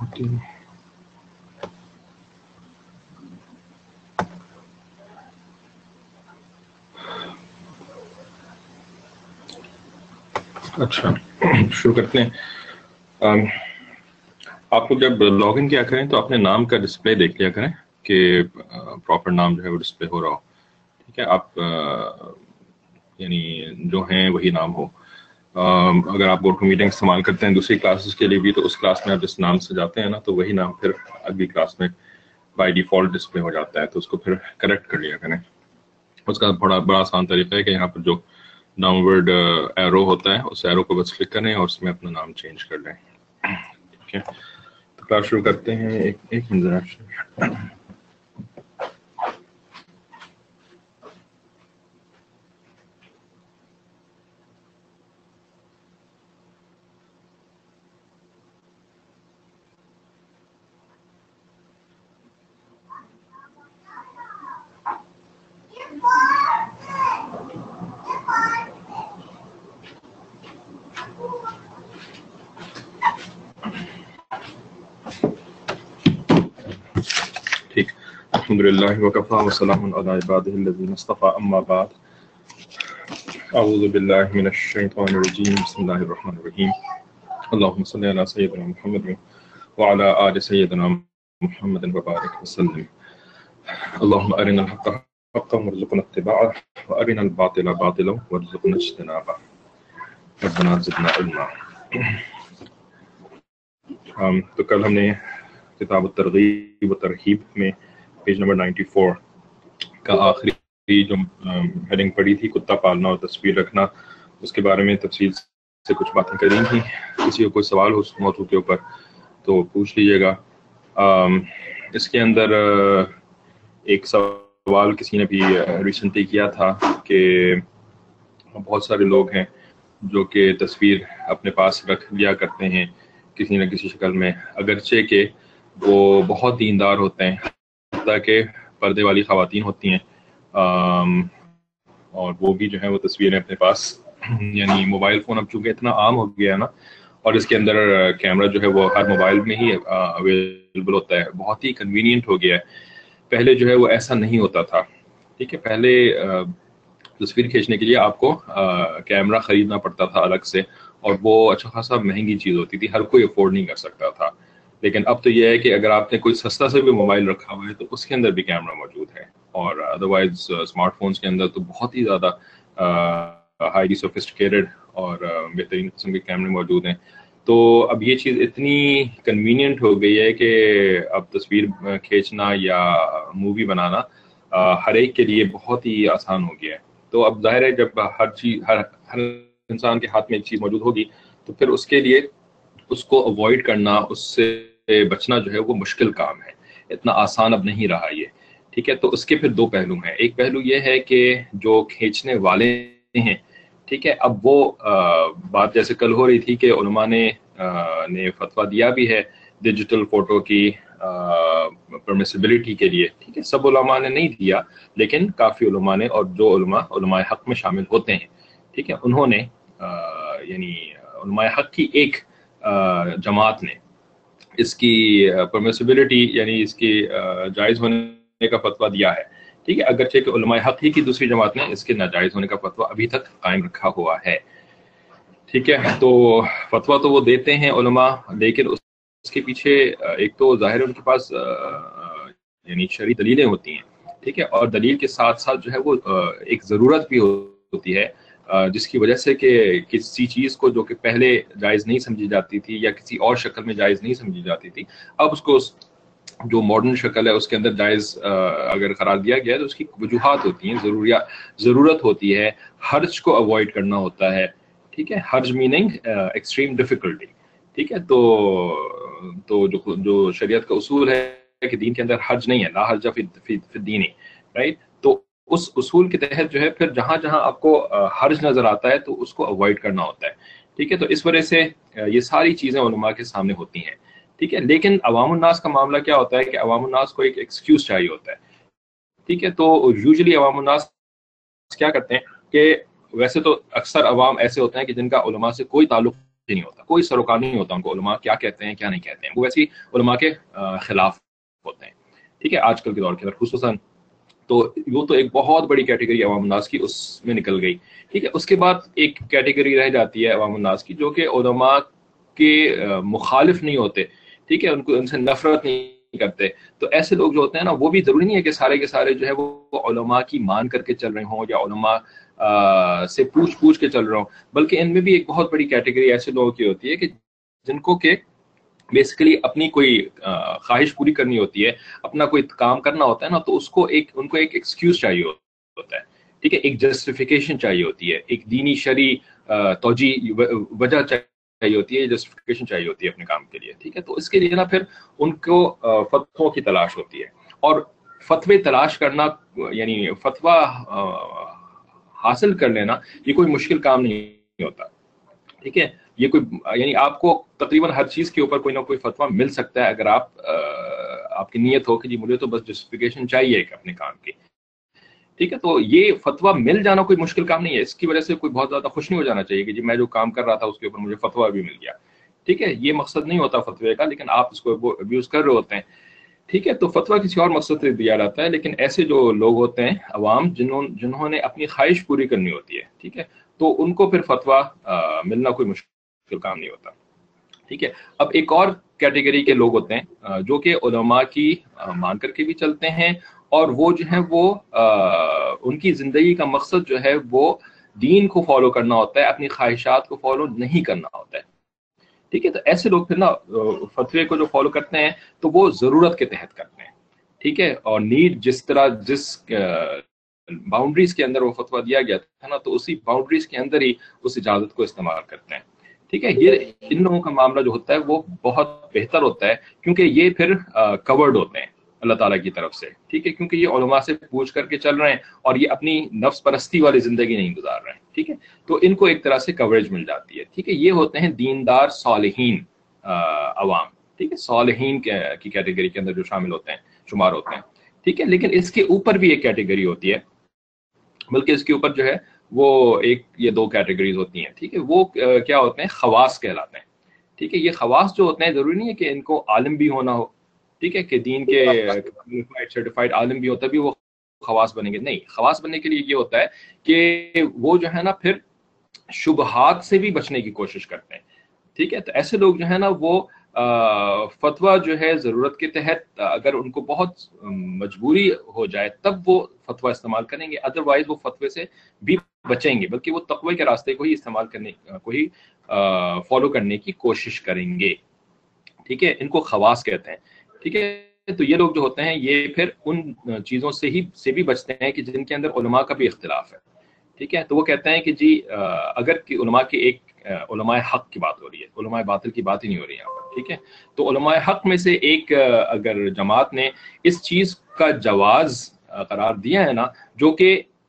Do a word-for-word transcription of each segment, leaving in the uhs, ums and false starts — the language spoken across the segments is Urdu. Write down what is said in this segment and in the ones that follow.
ہوتی ہے. اچھا شروع کرتے ہیں. آم, آپ کو جب لاگ ان کیا کریں تو اپنے نام کا ڈسپلے دیکھ لیا کریں کہ پراپر نام جو ہے وہ ڈسپلے ہو رہا ہو. ٹھیک ہے, آپ یعنی جو ہیں وہی نام ہو. اگر آپ گو ٹو میٹنگ استعمال کرتے ہیں دوسری کلاسز کے لیے بھی تو اس کلاس میں آپ جس نام سے جاتے ہیں نا تو وہی نام پھر اگلی کلاس میں بائی ڈیفالٹ ڈسپلے ہو جاتا ہے, تو اس کو پھر کریکٹ کر لیا کریں. اس کا بڑا بڑا آسان طریقہ ہے کہ یہاں پر جو ڈاؤن ورڈ ایرو ہوتا ہے اس ایرو کو بس کلک کریں اور اس میں اپنا نام چینج کر لیں. ٹھیک ہے, تو کلاس شروع کرتے ہیں. ایک ایک منٹ ذرا. ٹھیک, الحمد للہ وکفا وسلام علی عبادہ الذین اصطفى, اما بعد. اعوذ باللہ من الشیطان الرجیم, بسم اللہ الرحمن الرحیم. اللہم صلی علی سیدنا محمد وعلی آل سیدنا محمد وبارک وسلم. اللہم ارنا الحق حقا وارزقنا اتباعہ وارنا الباطل باطلا وارزقنا اجتنابہ. ربنا زدنا علما. تو کل ہم نے کتاب الترغیب و ترہیب میں پیج نمبر نائنٹی فور کا آخری جو ہیڈنگ پڑھی تھی, کتا پالنا اور تصویر رکھنا, اس کے بارے میں تفصیل سے کچھ باتیں کری تھیں. کسی کو کوئی سوال ہو اس موضوع کے اوپر تو پوچھ لیجیے گا. اس کے اندر ایک سوال کسی نے بھی ریسنٹلی کیا تھا کہ بہت سارے لوگ ہیں جو کہ تصویر اپنے پاس رکھ لیا کرتے ہیں کسی نہ کسی شکل میں, اگرچہ کہ وہ بہت دیندار ہوتے ہیں, حتیٰ کہ پردے والی خواتین ہوتی ہیں, اور وہ بھی جو ہے وہ تصویریں اپنے پاس, یعنی موبائل فون اب چونکہ اتنا عام ہو گیا ہے نا, اور اس کے اندر کیمرہ جو ہے وہ ہر موبائل میں ہی اویلیبل ہوتا ہے, بہت ہی کنوینئنٹ ہو گیا ہے. پہلے جو ہے وہ ایسا نہیں ہوتا تھا. ٹھیک ہے, پہلے تصویر کھینچنے کے لیے آپ کو کیمرہ خریدنا پڑتا تھا الگ سے, اور وہ اچھا خاصا مہنگی چیز ہوتی تھی, ہر کوئی افورڈ نہیں کر سکتا تھا. لیکن اب تو یہ ہے کہ اگر آپ نے کوئی سستا سے بھی موبائل رکھا ہوا ہے تو اس کے اندر بھی کیمرہ موجود ہے, اور ادروائز اسمارٹ فونس کے اندر تو بہت ہی زیادہ ہائیلی سوفسٹیکیٹڈ اور بہترین قسم کے کیمرے موجود ہیں. تو اب یہ چیز اتنی کنوینئنٹ ہو گئی ہے کہ اب تصویر کھینچنا یا مووی بنانا ہر ایک کے لیے بہت ہی آسان ہو گیا ہے. تو اب ظاہر ہے جب ہر چیز ہر ہر انسان کے ہاتھ میں ایک چیز موجود ہوگی تو پھر اس کے لیے اس کو اوائڈ کرنا, اس سے بچنا جو ہے وہ مشکل کام ہے, اتنا آسان اب نہیں رہا یہ. ٹھیک ہے, تو اس کے پھر دو پہلو ہیں. ایک پہلو یہ ہے کہ جو کھینچنے والے ہیں, ٹھیک ہے, اب وہ بات جیسے کل ہو رہی تھی کہ علماء نے نے فتویٰ دیا بھی ہے ڈیجیٹل فوٹو کی پرمیسیبلٹی کے لیے. ٹھیک ہے, سب علماء نے نہیں دیا لیکن کافی علماء نے, اور جو علماء علماء حق میں شامل ہوتے ہیں, ٹھیک ہے, انہوں نے یعنی علماء حق کی ایک جماعت نے اس کی پرمیسیبلٹی یعنی اس کی جائز ہونے کا فتویٰ دیا ہے. ٹھیک ہے, اگرچہ کہ علماء حق ہی کی دوسری جماعت نے اس کے ناجائز ہونے کا فتویٰ ابھی تک قائم رکھا ہوا ہے. ٹھیک ہے, تو فتویٰ تو وہ دیتے ہیں علماء, لیکن اس کے پیچھے ایک تو ظاہر ان کے پاس یعنی شرعی دلیلیں ہوتی ہیں. ٹھیک ہے, اور دلیل کے ساتھ ساتھ جو ہے وہ ایک ضرورت بھی ہوتی ہے جس کی وجہ سے کہ کسی چیز کو جو کہ پہلے جائز نہیں سمجھی جاتی تھی یا کسی اور شکل میں جائز نہیں سمجھی جاتی تھی, اب اس کو جو ماڈرن شکل ہے اس کے اندر جائز اگر قرار دیا گیا تو اس کی وجوہات ہوتی ہیں, ضروریات ضرورت ہوتی ہے, حرج کو اوائڈ کرنا ہوتا ہے. ٹھیک ہے, حرج میننگ ایکسٹریم ڈیفیکلٹی. ٹھیک ہے, تو تو جو جو شریعت کا اصول ہے کہ دین کے اندر حرج نہیں ہے, لا حرج فی فی الدین, رائٹ. تو اس اصول کے تحت جو ہے پھر جہاں جہاں آپ کو حرج نظر آتا ہے تو اس کو اوائڈ کرنا ہوتا ہے. ٹھیک ہے, تو اس وجہ سے یہ ساری چیزیں علماء کے سامنے ہوتی ہیں. ٹھیک ہے, لیکن عوام الناس کا معاملہ کیا ہوتا ہے کہ عوام الناس کو ایک ایکسکیوز چاہیے ہوتا ہے. ٹھیک ہے, تو یوزلی عوام الناس کیا کرتے ہیں کہ ویسے تو اکثر عوام ایسے ہوتے ہیں کہ جن کا علماء سے کوئی تعلق نہیں ہوتا, کوئی سروکار نہیں ہوتا ان کو علماء کیا کہتے ہیں کیا نہیں کہتے ہیں, وہ ویسے علماء کے خلاف ہوتے ہیں. ٹھیک ہے, آج کل کے دور کے اندر خصوصاً تو وہ تو ایک بہت بڑی کیٹیگری عوام الناس کی اس میں نکل گئی. ٹھیک ہے, اس کے بعد ایک کیٹیگری رہ جاتی ہے عوام الناس کی جو کہ علماء کے مخالف نہیں ہوتے. ٹھیک ہے, ان کو ان سے نفرت نہیں کرتے. تو ایسے لوگ جو ہوتے ہیں نا, وہ بھی ضروری نہیں ہے کہ سارے کے سارے جو ہے وہ علماء کی مان کر کے چل رہے ہوں یا علماء سے پوچھ پوچھ کے چل رہے ہوں, بلکہ ان میں بھی ایک بہت بڑی کیٹیگری ایسے لوگوں کی ہوتی ہے کہ جن کو کہ بیسیکلی اپنی کوئی خواہش پوری کرنی ہوتی ہے, اپنا کوئی کام کرنا ہوتا ہے نا, تو اس کو ایک ان کو ایک ایکسکیوز چاہیے ہوتا ہے. ٹھیک ہے, ایک جسٹیفیکیشن چاہیے ہوتی ہے, ایک دینی شرعی توجیہ وجہ چاہیے ہوتی ہے, جسٹیفیکیشن چاہیے ہوتی ہے اپنے کام کے لیے. ٹھیک ہے, تو اس کے لیے نا پھر ان کو فتووں کی تلاش ہوتی ہے, اور فتوے تلاش کرنا یعنی فتویٰ حاصل کر لینا یہ کوئی مشکل کام نہیں ہوتا. ٹھیک ہے, یہ کوئی یعنی آپ کو تقریباً ہر چیز کے اوپر کوئی نہ کوئی فتویٰ مل سکتا ہے اگر آپ آپ کی نیت ہو کہ جی مجھے تو بس جسٹیفیکیشن چاہیے ایک اپنے کام کی. ٹھیک ہے, تو یہ فتویٰ مل جانا کوئی مشکل کام نہیں ہے. اس کی وجہ سے کوئی بہت زیادہ خوش نہیں ہو جانا چاہیے کہ جی میں جو کام کر رہا تھا اس کے اوپر مجھے فتویٰ بھی مل گیا. ٹھیک ہے, یہ مقصد نہیں ہوتا فتوے کا, لیکن آپ اس کو ابیوز کر رہے ہوتے ہیں. ٹھیک ہے, تو فتویٰ کسی اور مقصد سے دیا جاتا ہے, لیکن ایسے جو لوگ ہوتے ہیں عوام جنہوں جنہوں نے اپنی خواہش پوری کرنی ہوتی ہے, ٹھیک ہے, تو ان کو پھر فتویٰ ملنا کوئی مشکل کام نہیں ہوتا. ٹھیک ہے, اب ایک اور کیٹیگری کے لوگ ہوتے ہیں جو کہ علماء کی مان کر کے بھی چلتے ہیں, اور وہ جو ہیں وہ ان کی زندگی کا مقصد جو ہے وہ دین کو فالو کرنا ہوتا ہے, اپنی خواہشات کو فالو نہیں کرنا ہوتا ہے. ٹھیک ہے, تو ایسے لوگ پھر نا فتوے کو جو فالو کرتے ہیں تو وہ ضرورت کے تحت کرتے ہیں. ٹھیک ہے, اور نیڈ جس طرح جس باؤنڈریز کے اندر وہ فتویٰ دیا گیا تھا نا, تو اسی باؤنڈریز کے اندر ہی اس اجازت کو استعمال کرتے ہیں. ٹھیک ہے, یہ ان لوگوں کا معاملہ جو ہوتا ہے وہ بہت بہتر ہوتا ہے, کیونکہ یہ پھر کورڈ ہوتے ہیں اللہ تعالیٰ کی طرف سے. ٹھیک ہے, کیونکہ یہ علماء سے پوچھ کر کے چل رہے ہیں اور یہ اپنی نفس پرستی والی زندگی نہیں گزار رہے ہیں. ٹھیک ہے, تو ان کو ایک طرح سے کوریج مل جاتی ہے. ٹھیک ہے, یہ ہوتے ہیں دیندار صالحین عوام. ٹھیک ہے, صالحین کی کیٹیگری کے اندر جو شامل ہوتے ہیں, شمار ہوتے ہیں. ٹھیک ہے, لیکن اس کے اوپر بھی ایک کیٹیگری ہوتی ہے, بلکہ اس کے اوپر جو ہے وہ ایک یہ دو کیٹیگریز ہوتی ہیں. ٹھیک ہے, وہ کیا ہوتے ہیں, خواص کہلاتے ہیں. ٹھیک ہے, یہ خواص جو ہوتے ہیں ضروری نہیں ہے کہ ان کو عالم بھی ہونا ہو. ٹھیک ہے, کہ دین کے سرٹیفائڈ عالم بھی ہوتا ہے بھی وہ خواص بنیں گے, نہیں. خواص بننے کے لیے یہ ہوتا ہے کہ وہ جو ہے نا پھر شبہات سے بھی بچنے کی کوشش کرتے ہیں. ٹھیک ہے, تو ایسے لوگ جو ہے نا وہ فتویٰ جو ہے ضرورت کے تحت, اگر ان کو بہت مجبوری ہو جائے تب وہ فتویٰ استعمال کریں گے, ادروائز وہ فتوے سے بھی بچیں گے, بلکہ وہ تقوی کے راستے کو ہی استعمال کرنے کو ہی فالو کرنے کی کوشش کریں گے. ٹھیک ہے, ان کو خواص کہتے ہیں. ٹھیک ہے, تو یہ لوگ جو ہوتے ہیں یہ پھر ان چیزوں سے ہی سے بھی بچتے ہیں کہ جن کے اندر علماء کا بھی اختلاف ہے. ٹھیک ہے, تو وہ کہتے ہیں کہ جی اگر کہ علماء کی ایک علماء حق کی بات ہو رہی ہے, علماء باطل کی بات ہی نہیں ہو رہی یہاں پر. ٹھیک ہے, تو علماء حق میں سے ایک اگر جماعت نے اس چیز کا جواز قرار دیا ہے نا جو کہ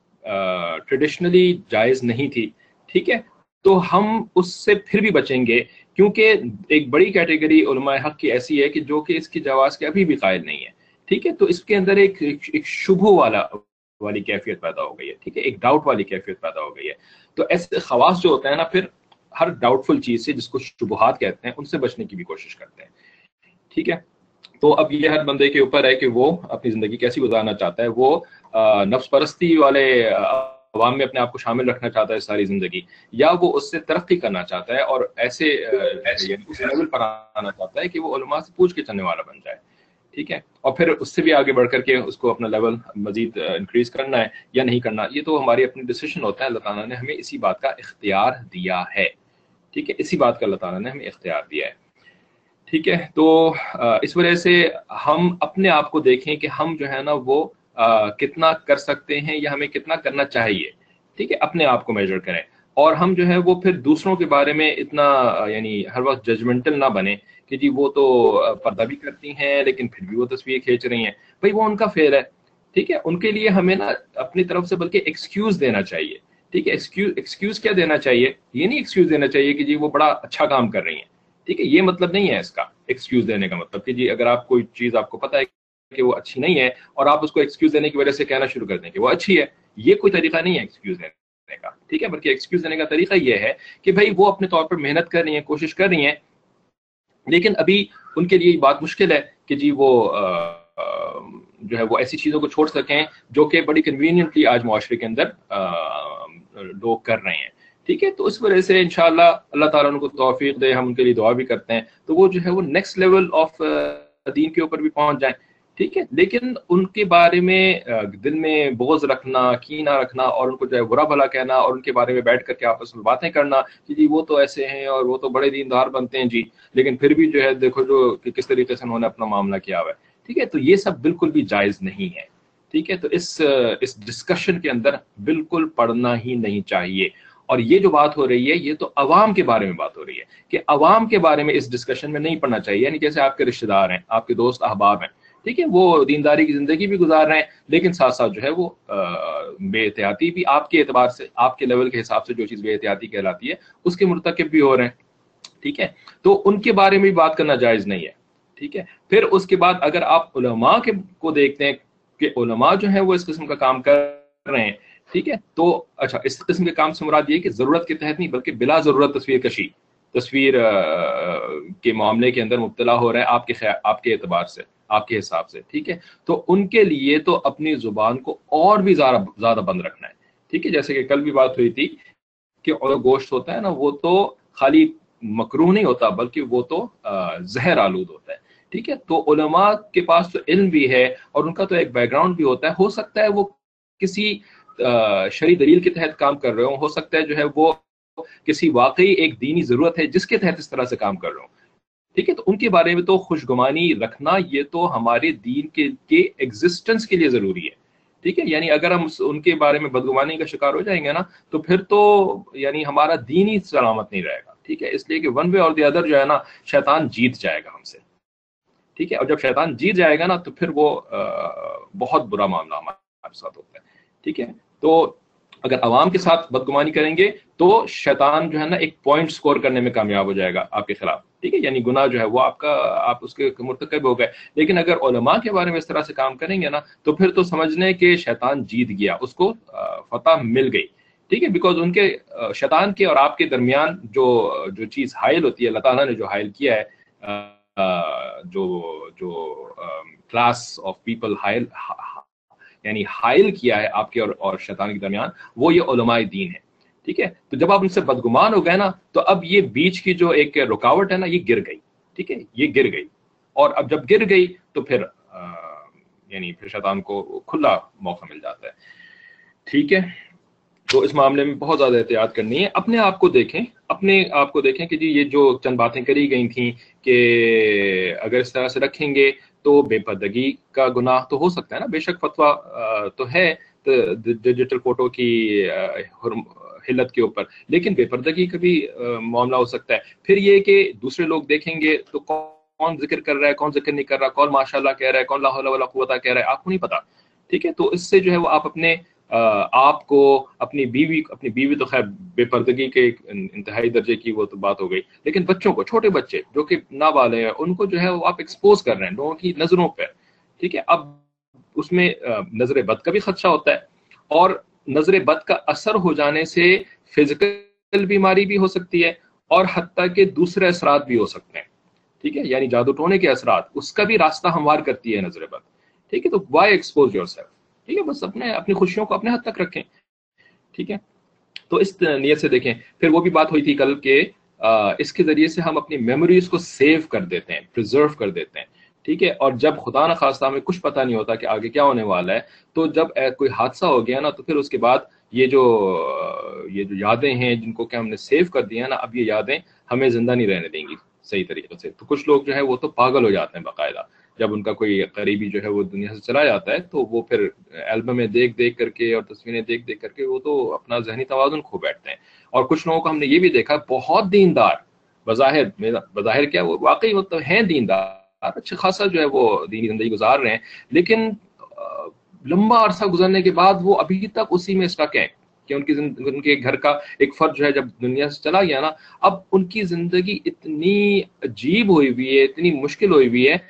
ٹریڈیشنلی جائز نہیں تھی, ٹھیک ہے, تو ہم اس سے پھر بھی بچیں گے, کیونکہ ایک بڑی کیٹیگری علماء حق کی ایسی ہے کہ جو کہ اس کی جواز کے ابھی بھی قائل نہیں ہے. ٹھیک ہے, تو اس کے اندر ایک ایک شبہ والا والی کیفیت پیدا ہو گئی ہے. ٹھیک ہے, ایک ڈاؤٹ والی کیفیت پیدا ہو گئی ہے. تو ایسے خواص جو ہوتے ہیں نا پھر ہر ڈاؤٹ فل چیز سے, جس کو شبہات کہتے ہیں, ان سے بچنے کی بھی کوشش کرتے ہیں. ٹھیک ہے, تو اب یہ ہر بندے کے اوپر ہے کہ وہ اپنی زندگی کیسی گزارنا چاہتا ہے. وہ نفس پرستی والے عوام میں اپنے آپ کو شامل رکھنا چاہتا ہے ساری زندگی, یا وہ اس سے ترقی کرنا چاہتا ہے اور ایسے لیول پر آنا چاہتا ہے کہ وہ علماء سے پوچھ کے چلنے والا بن جائے. ٹھیک ہے, اور پھر اس سے بھی آگے بڑھ کر کے اس کو اپنا لیول مزید انکریز کرنا ہے یا نہیں کرنا, یہ تو ہماری اپنی ڈیسیشن ہوتا ہے. اللہ تعالیٰ نے ہمیں اسی بات کا اختیار دیا ہے. ٹھیک ہے, اسی بات کا اللہ تعالیٰ نے ہمیں اختیار دیا ہے. ٹھیک ہے, تو اس وجہ سے ہم اپنے آپ کو دیکھیں کہ ہم جو ہے نا وہ کتنا کر سکتے ہیں یا ہمیں کتنا کرنا چاہیے. ٹھیک ہے, اپنے آپ کو میجر کریں, اور ہم جو ہے وہ پھر دوسروں کے بارے میں اتنا یعنی ہر وقت ججمنٹل نہ بنے کہ جی وہ تو پردہ بھی کرتی ہیں لیکن پھر بھی وہ تصویر کھینچ رہی ہیں. بھائی وہ ان کا فعل ہے. ٹھیک ہے, ان کے لیے ہمیں نا اپنی طرف سے بلکہ ایکسکیوز دینا چاہیے. ٹھیک ہے, ایکسکیوز ایکسکیوز کیا دینا چاہیے, یہ نہیں ایکسکیوز دینا چاہیے کہ جی وہ بڑا اچھا کام کر رہی ہیں. ٹھیک ہے, یہ مطلب نہیں ہے اس کا ایکسکیوز دینے کا مطلب کہ جی اگر آپ کوئی چیز آپ کو پتہ ہے کہ وہ اچھی نہیں ہے اور آپ اس کو ایکسکیوز دینے کی وجہ سے کہنا شروع کر دیں کہ وہ اچھی ہے, یہ کوئی طریقہ نہیں ہے ایکسکیوز دینے کرنے کا, ٹھیک ہے, بلکہ ایکسکیوز دینے کا طریقہ یہ ہے کہ بھائی وہ اپنے طور پر محنت کر رہی ہیں, کوشش کر رہی ہیں, لیکن ابھی ان کے لیے یہ بات مشکل ہے کہ جی وہ جو ہے وہ ایسی چیزوں کو چھوڑ سکیں جو کہ بڑی کنوینئنٹلی آج معاشرے کے اندر لوگ کر رہے ہیں, ٹھیک ہے. تو اس وجہ سے انشاءاللہ اللہ تعالیٰ ان کو توفیق دے, ہم ان کے لیے دعا بھی کرتے ہیں, تو وہ جو ہے وہ نیکسٹ لیول آف دین کے اوپر بھی پہنچ جائیں, ٹھیک ہے. لیکن ان کے بارے میں دل میں بغض رکھنا, کینہ رکھنا, اور ان کو جو ہے برا بھلا کہنا, اور ان کے بارے میں بیٹھ کر کے آپس میں باتیں کرنا کہ جی وہ تو ایسے ہیں اور وہ تو بڑے دیندار بنتے ہیں جی, لیکن پھر بھی جو ہے دیکھو جو کہ کس طریقے سے انہوں نے اپنا معاملہ کیا ہوا ہے, ٹھیک ہے. تو یہ سب بالکل بھی جائز نہیں ہے, ٹھیک ہے. تو اس اس ڈسکشن کے اندر بالکل پڑھنا ہی نہیں چاہیے. اور یہ جو بات ہو رہی ہے یہ تو عوام کے بارے میں بات ہو رہی ہے کہ عوام کے بارے میں اس ڈسکشن میں نہیں پڑھنا چاہیے. یعنی جیسے آپ کے رشتہ دار ہیں, آپ کے دوست احباب ہیں, ٹھیک ہے, وہ دینداری کی زندگی بھی گزار رہے ہیں, لیکن ساتھ ساتھ جو ہے وہ بے احتیاطی بھی آپ کے اعتبار سے, آپ کے لیول کے حساب سے جو چیز بے احتیاطی کہلاتی ہے اس کے مرتکب بھی ہو رہے ہیں, ٹھیک ہے. تو ان کے بارے میں بھی بات کرنا جائز نہیں ہے, ٹھیک ہے. پھر اس کے بعد اگر آپ علماء کے کو دیکھتے ہیں کہ علماء جو ہیں وہ اس قسم کا کام کر رہے ہیں, ٹھیک ہے, تو اچھا اس قسم کے کام سے مراد یہ کہ ضرورت کے تحت نہیں بلکہ بلا ضرورت تصویر کشی, تصویر کے معاملے کے اندر مبتلا ہو رہے ہیں آپ کے آپ کے اعتبار سے, آپ کے حساب سے, ٹھیک ہے. تو ان کے لیے تو اپنی زبان کو اور بھی زیادہ زیادہ بند رکھنا ہے, ٹھیک ہے. جیسے کہ کل بھی بات ہوئی تھی کہ اور گوشت ہوتا ہے نا, وہ تو خالی مکروہ نہیں ہوتا بلکہ وہ تو زہر آلود ہوتا ہے, ٹھیک ہے. تو علماء کے پاس تو علم بھی ہے اور ان کا تو ایک بیک گراؤنڈ بھی ہوتا ہے, ہو سکتا ہے وہ کسی شرعی دلیل کے تحت کام کر رہے ہوں, ہو سکتا ہے جو ہے وہ کسی واقعی ایک دینی ضرورت ہے جس کے تحت اس طرح سے کام کر رہے ہوں, ٹھیک ہے. تو ان کے بارے میں تو خوشگمانی رکھنا یہ تو ہمارے دین کے کے ایگزسٹنس کے لیے ضروری ہے, ٹھیک ہے. یعنی اگر ہم ان کے بارے میں بدگمانی کا شکار ہو جائیں گے نا تو پھر تو یعنی ہمارا دین ہی سلامت نہیں رہے گا, ٹھیک ہے. اس لیے کہ ون وے اور دی ادر جو ہے نا شیطان جیت جائے گا ہم سے, ٹھیک ہے. اور جب شیطان جیت جائے گا نا تو پھر وہ بہت برا معاملہ ہمارے ساتھ ہوتا ہے, ٹھیک ہے. تو اگر عوام کے ساتھ بدگمانی کریں گے تو شیطان جو ہے نا ایک پوائنٹ سکور کرنے میں کامیاب ہو جائے گا آپ کے خلاف, ٹھیک ہے. یعنی گناہ جو ہے وہ آپ کا آپ اس کے مرتکب ہو گئے. لیکن اگر علماء کے بارے میں اس طرح سے کام کریں گے نا تو پھر تو سمجھ لیں کہ شیطان جیت گیا, اس کو فتح مل گئی, ٹھیک ہے. بیکاز ان کے شیطان کے اور آپ کے درمیان جو جو چیز حائل ہوتی ہے, اللہ تعالیٰ نے جو حائل کیا ہے, جو جو کلاس آف پیپل حائل یعنی حائل کیا ہے آپ کے اور, اور شیطان کے درمیان, وہ یہ علماء دین ہے, ٹھیک ہے. تو جب آپ ان سے بدگمان ہو گئے نا تو اب یہ بیچ کی جو ایک رکاوٹ ہے نا یہ گر گئی, ٹھیک ہے, یہ گر گئی. اور اب جب گر گئی تو پھر یعنی پھر شیطان کو کھلا موقع مل جاتا ہے, ٹھیک ہے. تو اس معاملے میں بہت زیادہ احتیاط کرنی ہے. اپنے آپ کو دیکھیں, اپنے آپ کو دیکھیں کہ جی یہ جو چند باتیں کری گئی تھیں کہ اگر اس طرح سے رکھیں گے تو بے پردگی کا گناہ تو ہو سکتا ہے نا. بے شک فتویٰ تو ہے ڈیجیٹل فوٹو کی حلت کے اوپر, لیکن بے پردگی کا بھی معاملہ ہو سکتا ہے. پھر یہ کہ دوسرے لوگ دیکھیں گے تو کون ذکر کر رہا ہے, کون ذکر نہیں کر رہا, کون ماشاءاللہ کہہ رہا ہے, کون لا حول ولا قوت کہہ رہا ہے, آپ کو نہیں پتا, ٹھیک ہے. تو اس سے جو ہے وہ آپ اپنے آپ کو, اپنی بیوی اپنی بیوی تو خیر بے پردگی کے انتہائی درجے کی وہ تو بات ہو گئی, لیکن بچوں کو, چھوٹے بچے جو کہ نابالغ ہیں, ان کو جو ہے وہ آپ ایکسپوز کر رہے ہیں لوگوں کی نظروں پہ, ٹھیک ہے. اب اس میں نظر بد کا بھی خدشہ ہوتا ہے, اور نظر بد کا اثر ہو جانے سے فزیکل بیماری بھی ہو سکتی ہے اور حتیٰ کہ دوسرے اثرات بھی ہو سکتے ہیں, ٹھیک ہے. یعنی جادو ٹونے کے اثرات, اس کا بھی راستہ ہموار کرتی ہے نظر بد, ٹھیک ہے. تو وائی ایکسپوز یور سیلف, ٹھیک ہے. بس اپنے اپنی خوشیوں کو اپنے حد تک رکھیں, ٹھیک ہے. تو اس نیت سے دیکھیں. پھر وہ بھی بات ہوئی تھی کل کہ اس کے ذریعے سے ہم اپنی میموریز کو سیو کر دیتے ہیں, پریزرو کر دیتے ہیں, ٹھیک ہے. اور جب خدا نخواستہ ہمیں کچھ پتہ نہیں ہوتا کہ آگے کیا ہونے والا ہے, تو جب کوئی حادثہ ہو گیا نا تو پھر اس کے بعد یہ جو یہ جو یادیں ہیں جن کو کہ ہم نے سیو کر دیا نا, اب یہ یادیں ہمیں زندہ نہیں رہنے دیں گی صحیح طریقے سے. تو کچھ لوگ جو ہے وہ تو پاگل ہو جاتے ہیں باقاعدہ, جب ان کا کوئی قریبی جو ہے وہ دنیا سے چلا جاتا ہے تو وہ پھر البم میں دیکھ دیکھ کر کے اور تصویریں دیکھ دیکھ کر کے وہ تو اپنا ذہنی توازن کھو بیٹھتے ہیں. اور کچھ لوگوں کو ہم نے یہ بھی دیکھا, بہت دیندار, بظاہر بظاہر کیا وہ واقعی مطلب ہیں دیندار, اچھا خاصا جو ہے وہ دینی زندگی گزار رہے ہیں, لیکن لمبا عرصہ گزرنے کے بعد وہ ابھی تک اسی میں اسٹک ہیں کہ ان کی ان کے گھر کا ایک فرد جو ہے جب دنیا سے چلا گیا نا, اب ان کی زندگی اتنی عجیب ہوئی ہوئی ہے, اتنی مشکل ہوئی ہوئی ہے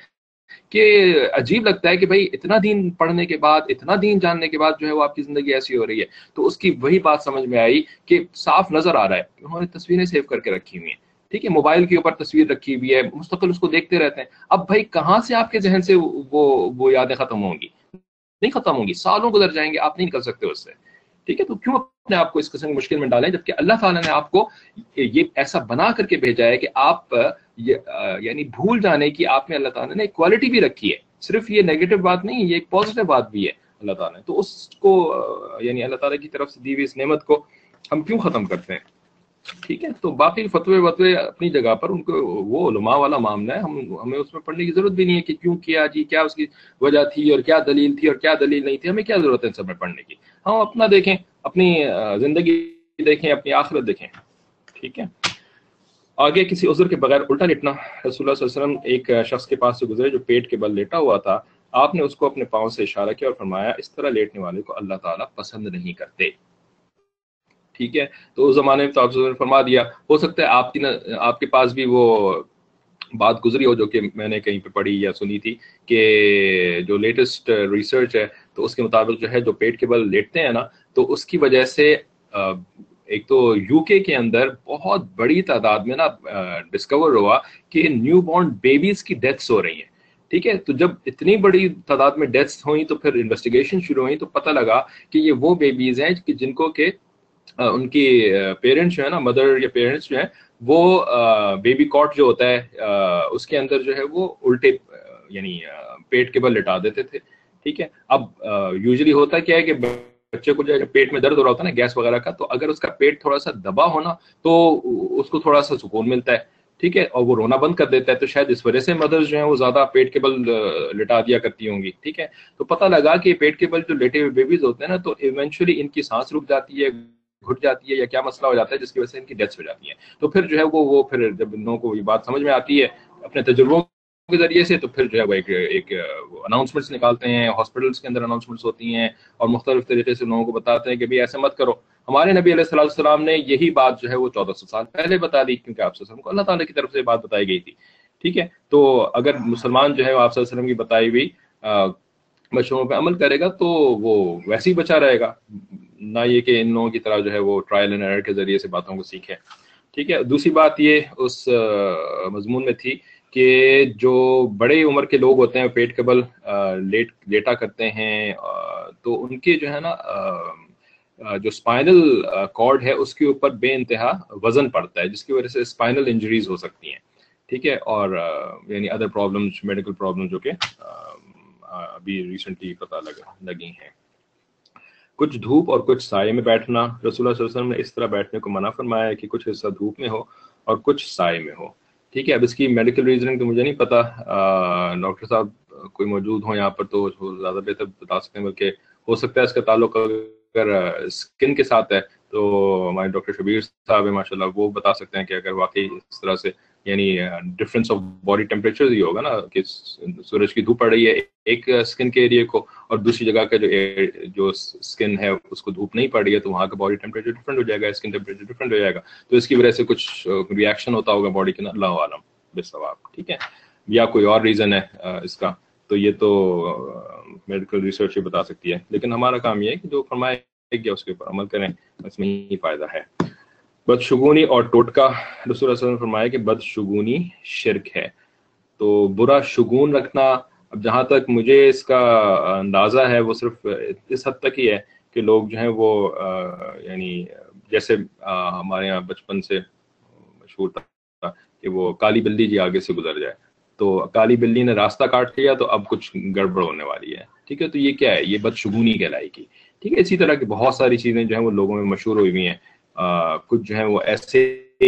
کہ عجیب لگتا ہے کہ بھائی اتنا دین پڑھنے کے بعد، اتنا دین جاننے کے بعد جو ہے وہ آپ کی زندگی ایسی ہو رہی ہے. تو اس کی وہی بات سمجھ میں آئی کہ صاف نظر آ رہا ہے کہ انہوں نے تصویریں سیو کر کے رکھی ہوئی ہیں، ٹھیک ہے، موبائل کے اوپر تصویر رکھی ہوئی ہے، مستقل اس کو دیکھتے رہتے ہیں. اب بھائی کہاں سے آپ کے ذہن سے وہ وہ یادیں ختم ہوں گی؟ نہیں ختم ہوں گی، سالوں گزر جائیں گے، آپ نہیں نکل سکتے اس سے. ٹھیک ہے، تو کیوں اپنے آپ کو اس قسم کی مشکل میں ڈالیں جبکہ اللہ تعالیٰ نے آپ کو یہ ایسا بنا کر کے بھیجا ہے کہ آپ یعنی بھول جانے کی آپ میں اللہ تعالیٰ نے ایک کوالٹی بھی رکھی ہے. صرف یہ نیگیٹو بات نہیں، یہ ایک پازیٹیو بات بھی ہے اللہ تعالیٰ نے. تو اس کو یعنی اللہ تعالیٰ کی طرف سے دی ہوئی اس نعمت کو ہم کیوں ختم کرتے ہیں؟ ٹھیک ہے، تو باقی فتوے وتوے اپنی جگہ پر، ان کو وہ علماء والا معاملہ ہے، ہم ہمیں اس میں پڑھنے کی ضرورت بھی نہیں ہے کہ کیوں کیا جی، کیا اس کی وجہ تھی اور کیا دلیل تھی اور کیا دلیل نہیں تھی. ہمیں کیا ضرورت ہے ان سب میں پڑھنے کی؟ ہم اپنا دیکھیں، اپنی زندگی دیکھیں، اپنی آخرت دیکھیں. ٹھیک ہے، آگے کسی عذر کے بغیر الٹا لیٹنا. رسول اللہ صلی اللہ علیہ وسلم ایک شخص کے پاس سے گزرے جو پیٹ کے بل لیٹا ہوا تھا. آپ نے اس کو اپنے پاؤں سے اشارہ کیا اور فرمایا اس طرح لیٹنے والے کو اللہ تعالیٰ پسند نہیں کرتے. ٹھیک ہے، تو اس زمانے میں تو آپ نے فرما دیا. ہو سکتا ہے آپ کی آپ کے پاس بھی وہ بات گزری ہو جو کہ میں نے کہیں پہ پڑھی یا سنی تھی کہ جو لیٹسٹ ریسرچ ہے تو اس کے مطابق جو ہے جو پیٹ کے بل لیٹتے ہیں نا، تو اس کی وجہ سے ایک تو یو کے کے اندر بہت بڑی تعداد میں نا ڈسکور ہوا کہ نیو بورن بیبیز کی ڈیتھس ہو رہی ہیں. ٹھیک ہے، تو جب اتنی بڑی تعداد میں ڈیتھس ہوئیں تو پھر انویسٹیگیشن شروع ہوئی تو پتہ لگا کہ یہ وہ بیبیز ہیں کہ جن کو کہ ان کی پیرنٹس جو ہے نا، مدر یا پیرنٹس جو ہیں وہ بیبی کاٹ جو ہوتا ہے اس کے اندر جو ہے وہ الٹے یعنی پیٹ کے بل لٹا دیتے تھے. ٹھیک ہے، اب یوزلی ہوتا کیا ہے کہ بچے کو جو پیٹ میں درد ہو رہا ہوتا ہے نا گیس وغیرہ کا، تو اگر اس کا پیٹ تھوڑا سا دبا ہونا تو اس کو تھوڑا سا سکون ملتا ہے. ٹھیک ہے، اور وہ رونا بند کر دیتا ہے، تو شاید اس وجہ سے مدرز جو ہیں وہ زیادہ پیٹ کے بل لٹا دیا کرتی ہوں گی. ٹھیک ہے، تو پتہ لگا کہ پیٹ کے بل جو لیٹے ہوئے بیبیز ہوتے ہیں نا، تو ایونچولی ان کی سانس رک جاتی ہے، گھٹ جاتی ہے یا کیا مسئلہ ہو جاتا ہے جس کی وجہ سے ان کی ڈیتھس ہو جاتی ہیں. تو پھر جو ہے وہ وہ پھر جب ان لوگوں کو یہ بات سمجھ میں آتی ہے اپنے تجربوں کے ذریعے سے، تو پھر جو ہے وہ ایک ایک اناؤنسمنٹس نکالتے ہیں، ہاسپٹلس کے اندر اناؤنسمنٹس ہوتی ہیں اور مختلف طریقے سے لوگوں کو بتاتے ہیں کہ بھئی ایسے مت کرو. ہمارے نبی علیہ الصلوۃ والسلام نے یہی بات جو ہے وہ چودہ سو سال پہلے بتا دی، کیونکہ آپ صلی اللہ علیہ وسلم کو اللہ تعالیٰ کی طرف سے بات بتائی گئی تھی. ٹھیک ہے، تو اگر مسلمان جو ہے وہ آپ صلی اللہ علیہ وسلم کی بتائی ہوئی مشوروں پہ عمل کرے گا تو وہ ویسے ہی بچا رہے گا، نہ یہ کہ ان لوگوں کی طرح جو ہے وہ ٹرائل اینڈ ایرر کے ذریعے سے باتوں کو سیکھے. ٹھیک ہے، دوسری بات یہ اس مضمون میں تھی کہ جو بڑے عمر کے لوگ ہوتے ہیں پیٹ کے بل لیٹ لیٹا کرتے ہیں، تو ان کے جو ہے نا جو اسپائنل کارڈ ہے اس کے اوپر بے انتہا وزن پڑتا ہے، جس کی وجہ سے اسپائنل انجریز ہو سکتی ہیں. ٹھیک ہے، اور یعنی ادر پرابلمز، میڈیکل پرابلم جو کہ ابھی ریسنٹلی پتہ لگی ہیں. کچھ دھوپ اور کچھ سائے میں بیٹھنا. رسول اللہ صلی اللہ علیہ وسلم نے اس طرح بیٹھنے کو منع فرمایا ہے کہ کچھ حصہ دھوپ میں ہو اور کچھ سائے میں ہو. ٹھیک ہے، اب اس کی میڈیکل ریزننگ تو مجھے نہیں پتا، ڈاکٹر صاحب کوئی موجود ہوں یہاں پر تو زیادہ بہتر بتا سکتے ہیں، بلکہ ہو سکتا ہے اس کا تعلق اگر اسکن کے ساتھ ہے تو ہمارے ڈاکٹر شبیر صاحب ہیں ماشاء اللہ، وہ بتا سکتے ہیں کہ اگر واقعی اس طرح سے یعنی ڈفرینس آف باڈی ٹیمپریچر یہ ہوگا نا کہ سورج کی دھوپ پڑ رہی ہے ایک اسکن کے ایریے کو اور دوسری جگہ کا جو جو اسکن ہے اس کو دھوپ نہیں پڑ رہی ہے، تو وہاں کا باڈی ٹیمپریچر ڈفرینٹ ہو جائے گا، اسکن ٹیمپریچر ڈفرینٹ ہو جائے گا، تو اس کی وجہ سے کچھ ری ایکشن ہوتا ہوگا باڈی کے نا، اللہ عالم بالصواب. ٹھیک ہے، یا کوئی اور ریزن ہے اس کا، تو یہ تو میڈیکل ریسرچ ہی بتا سکتی ہے. لیکن ہمارا کام یہ ہے کہ جو فرمایا گیا اس کے اوپر عمل کریں، اس میں ہی فائدہ ہے. بدشگونی اور ٹوٹکا. رسول اللہ صلی اللہ علیہ وسلم نے فرمایا کہ بدشگونی شرک ہے. تو برا شگون رکھنا، اب جہاں تک مجھے اس کا اندازہ ہے وہ صرف اس حد تک ہی ہے کہ لوگ جو ہیں وہ یعنی جیسے ہمارے یہاں بچپن سے مشہور تھا کہ وہ کالی بلی جی آگے سے گزر جائے، تو کالی بلی نے راستہ کاٹ لیا تو اب کچھ گڑبڑ ہونے والی ہے. ٹھیک ہے، تو یہ کیا ہے؟ یہ بدشگونی کہلائے گی. ٹھیک ہے، اسی طرح کی بہت ساری چیزیں جو ہیں وہ لوگوں میں مشہور ہوئی ہوئی ہیں. آ, کچھ جو ہیں وہ ایسے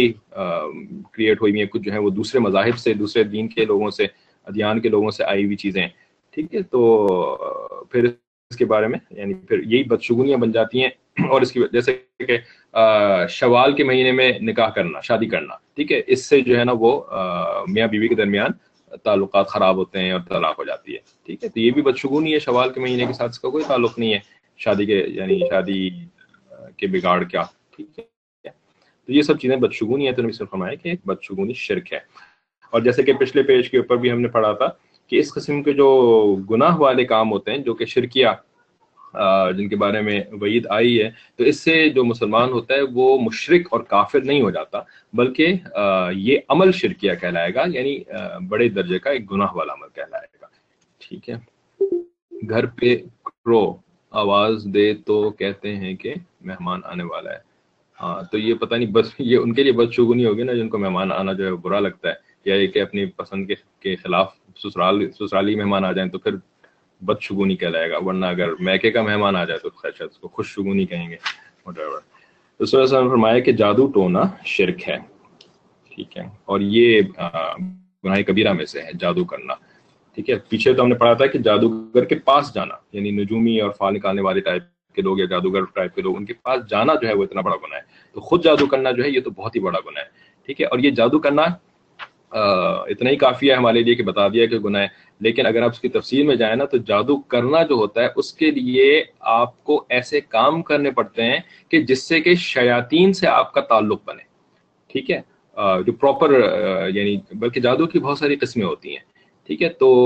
کریٹ ہوئی ہوئی ہیں، کچھ جو ہیں وہ دوسرے مذاہب سے، دوسرے دین کے لوگوں سے، ادیان کے لوگوں سے آئی ہوئی چیزیں. ٹھیک ہے، تو پھر اس کے بارے میں یعنی پھر یہی بدشگونیاں بن جاتی ہیں. اور اس کی جیسے کہ شوال کے مہینے میں نکاح کرنا، شادی کرنا، ٹھیک ہے، اس سے جو ہے نا وہ میاں بیوی کے درمیان تعلقات خراب ہوتے ہیں اور طلاق ہو جاتی ہے. ٹھیک ہے، تو یہ بھی بدشگونی ہے. شوال کے مہینے کے ساتھ اس کا کوئی تعلق نہیں ہے شادی کے یعنی شادی کے بگاڑ کیا. ٹھیک ہے، تو یہ سب چیزیں بدشگونی ہے. تو نبی صلی اللہ علیہ وسلم نے فرمایا کہ ایک بدشگونی شرک ہے. اور جیسے کہ پچھلے پیج کے اوپر بھی ہم نے پڑھا تھا کہ اس قسم کے جو گناہ والے کام ہوتے ہیں جو کہ شرکیہ جن کے بارے میں وعید آئی ہے، تو اس سے جو مسلمان ہوتا ہے وہ مشرک اور کافر نہیں ہو جاتا، بلکہ یہ عمل شرکیہ کہلائے گا، یعنی بڑے درجے کا ایک گناہ والا عمل کہلائے گا. ٹھیک ہے. گھر پہ کرو آواز دے تو کہتے ہیں کہ مہمان آنے والا ہے. ہاں تو یہ پتہ نہیں، بس یہ ان کے لیے بدشگونی ہوگی نا، جن کو مہمان آنا جو ہے برا لگتا ہے، یا یہ کہ اپنی پسند کے کے خلاف سسرال سسرالی مہمان آ جائیں تو پھر بدشگونی کہلائے گا، ورنہ اگر میکے کا مہمان آ جائے تو خیر اس کو خوش شگونی کہیں گے. رسول اللہ صلی اللہ علیہ وسلم نے فرمایا کہ جادو ٹونا شرک ہے. ٹھیک ہے، اور یہ گناہ کبیرہ میں سے ہے جادو کرنا. ٹھیک ہے، پیچھے تو ہم نے پڑھا تھا کہ جادوگر کے پاس جانا، یعنی نجومی اور فال نکالنے والے ٹائپ کے لوگ یا جادوگر ٹائپ کے لوگ، ان کے پاس جانا جو ہے وہ اتنا بڑا گناہ ہے. تو خود جادو کرنا جو ہے یہ تو بہت ہی بڑا گناہ ہے. ٹھیک ہے، اور یہ جادو کرنا اتنا ہی کافی ہے ہمارے لیے کہ بتا دیا کہ گناہ ہے. لیکن اگر آپ اس کی تفسیر میں جائیں نا، تو جادو کرنا جو ہوتا ہے اس کے لیے آپ کو ایسے کام کرنے پڑتے ہیں کہ جس سے کہ شیاطین سے آپ کا تعلق بنے. ٹھیک ہے، جو پراپر یعنی بلکہ جادو کی بہت ساری قسمیں ہوتی ہیں. ٹھیک ہے، تو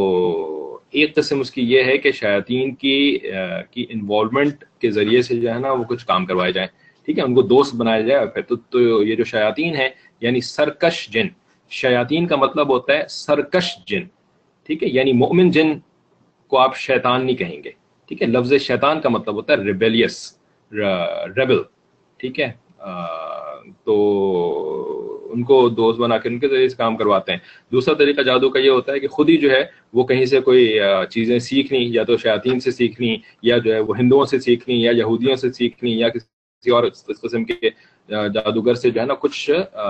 ایک قسم اس کی یہ ہے کہ شیاطین کی کی انوالومنٹ کے ذریعے سے جو ہے نا وہ کچھ کام کروائے جائیں. ٹھیک ہے، ان کو دوست بنایا جائے. پھر تو, تو یہ جو شیاطین ہیں یعنی سرکش جن، شیاطین کا مطلب ہوتا ہے سرکش جن. ٹھیک ہے، یعنی مومن جن کو آپ شیطان نہیں کہیں گے. ٹھیک ہے، لفظ شیطان کا مطلب ہوتا ہے ریبیلیس، ریبل. ٹھیک ہے، تو ان کو دوست بنا کے ان کے ذریعے سے کام کرواتے ہیں. دوسرا طریقہ جادو کا یہ ہوتا ہے کہ خود ہی جو ہے وہ کہیں سے کوئی چیزیں سیکھنی، یا تو شیاطین سے سیکھنی، یا جو ہے وہ ہندوؤں سے سیکھنی، یا یہودیوں سے سیکھنی، یا کسی اور اس قسم کے جادوگر سے جو ہے نا کچھ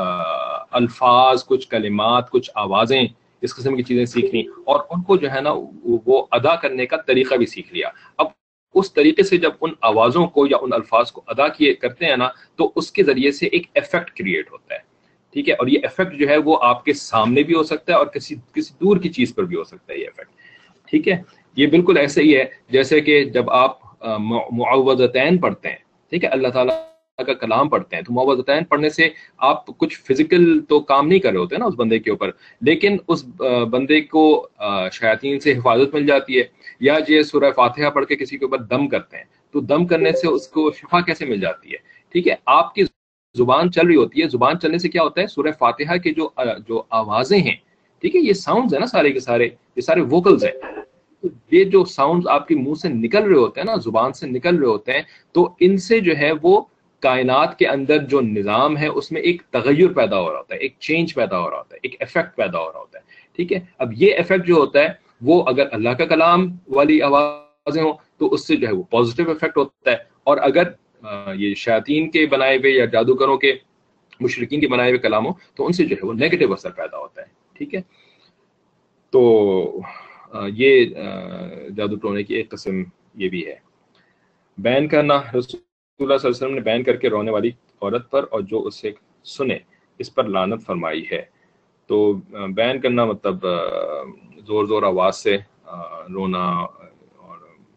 الفاظ، کچھ کلمات، کچھ آوازیں، اس قسم کی چیزیں سیکھنی، اور ان کو جو ہے نا وہ ادا کرنے کا طریقہ بھی سیکھ لیا. اب اس طریقے سے جب ان آوازوں کو یا ان الفاظ کو ادا کیے کرتے ہیں نا، تو اس کے ذریعے سے ایک ایفیکٹ کریٹ ہوتا ہے. ٹھیک ہے، اور یہ ایفیکٹ جو ہے وہ آپ کے سامنے بھی ہو سکتا ہے اور کسی کسی دور کی چیز پر بھی ہو سکتا ہے یہ ایفیکٹ. ٹھیک ہے، یہ بالکل ایسے ہی ہے جیسے کہ جب آپ معوذتین پڑھتے ہیں، ٹھیک ہے، اللہ تعالیٰ کا کلام پڑھتے ہیں، تو معوذتین پڑھنے سے آپ کچھ فزیکل تو کام نہیں کر رہے ہوتے نا اس بندے کے اوپر، لیکن اس بندے کو شیاطین سے حفاظت مل جاتی ہے. یا یہ سورہ فاتحہ پڑھ کے کسی کے اوپر دم کرتے ہیں، تو دم کرنے سے اس کو شفا کیسے مل جاتی ہے. ٹھیک ہے، آپ کی زبان چل رہی ہوتی ہے، زبان چلنے سے کیا ہوتا ہے، سورہ فاتحہ کے جو جو آوازیں ہیں، ٹھیک ہے، یہ ساؤنڈز ہیں نا سارے کے سارے، یہ سارے ووکلز ہیں. یہ جو ساؤنڈز آپ کے منہ سے نکل رہے ہوتے ہیں نا، زبان سے نکل رہے ہوتے ہیں، تو ان سے جو ہے وہ کائنات کے اندر جو نظام ہے اس میں ایک تغیر پیدا ہو رہا ہوتا ہے، ایک چینج پیدا ہو رہا ہوتا ہے، ایک ایفیکٹ پیدا ہو رہا ہوتا ہے. ٹھیک ہے، اب یہ ایفیکٹ جو ہوتا ہے وہ اگر اللہ کا کلام والی آوازیں ہوں تو اس سے جو ہے وہ پازیٹیو ایفیکٹ ہوتا ہے، اور اگر یہ شیاطین کے بنائے ہوئے یا جادوگروں کے، مشرکین کے بنائے ہوئے کلام ہوں تو ان سے جو ہے وہ نیگیٹو اثر پیدا ہوتا ہے. ٹھیک ہے، تو یہ جادو ٹونے کی ایک قسم یہ بھی ہے. بین کرنا، رسول اللہ صلی اللہ علیہ وسلم نے بین کر کے رونے والی عورت پر اور جو اسے سنے اس پر لعنت فرمائی ہے. تو بین کرنا مطلب زور زور آواز سے رونا، اور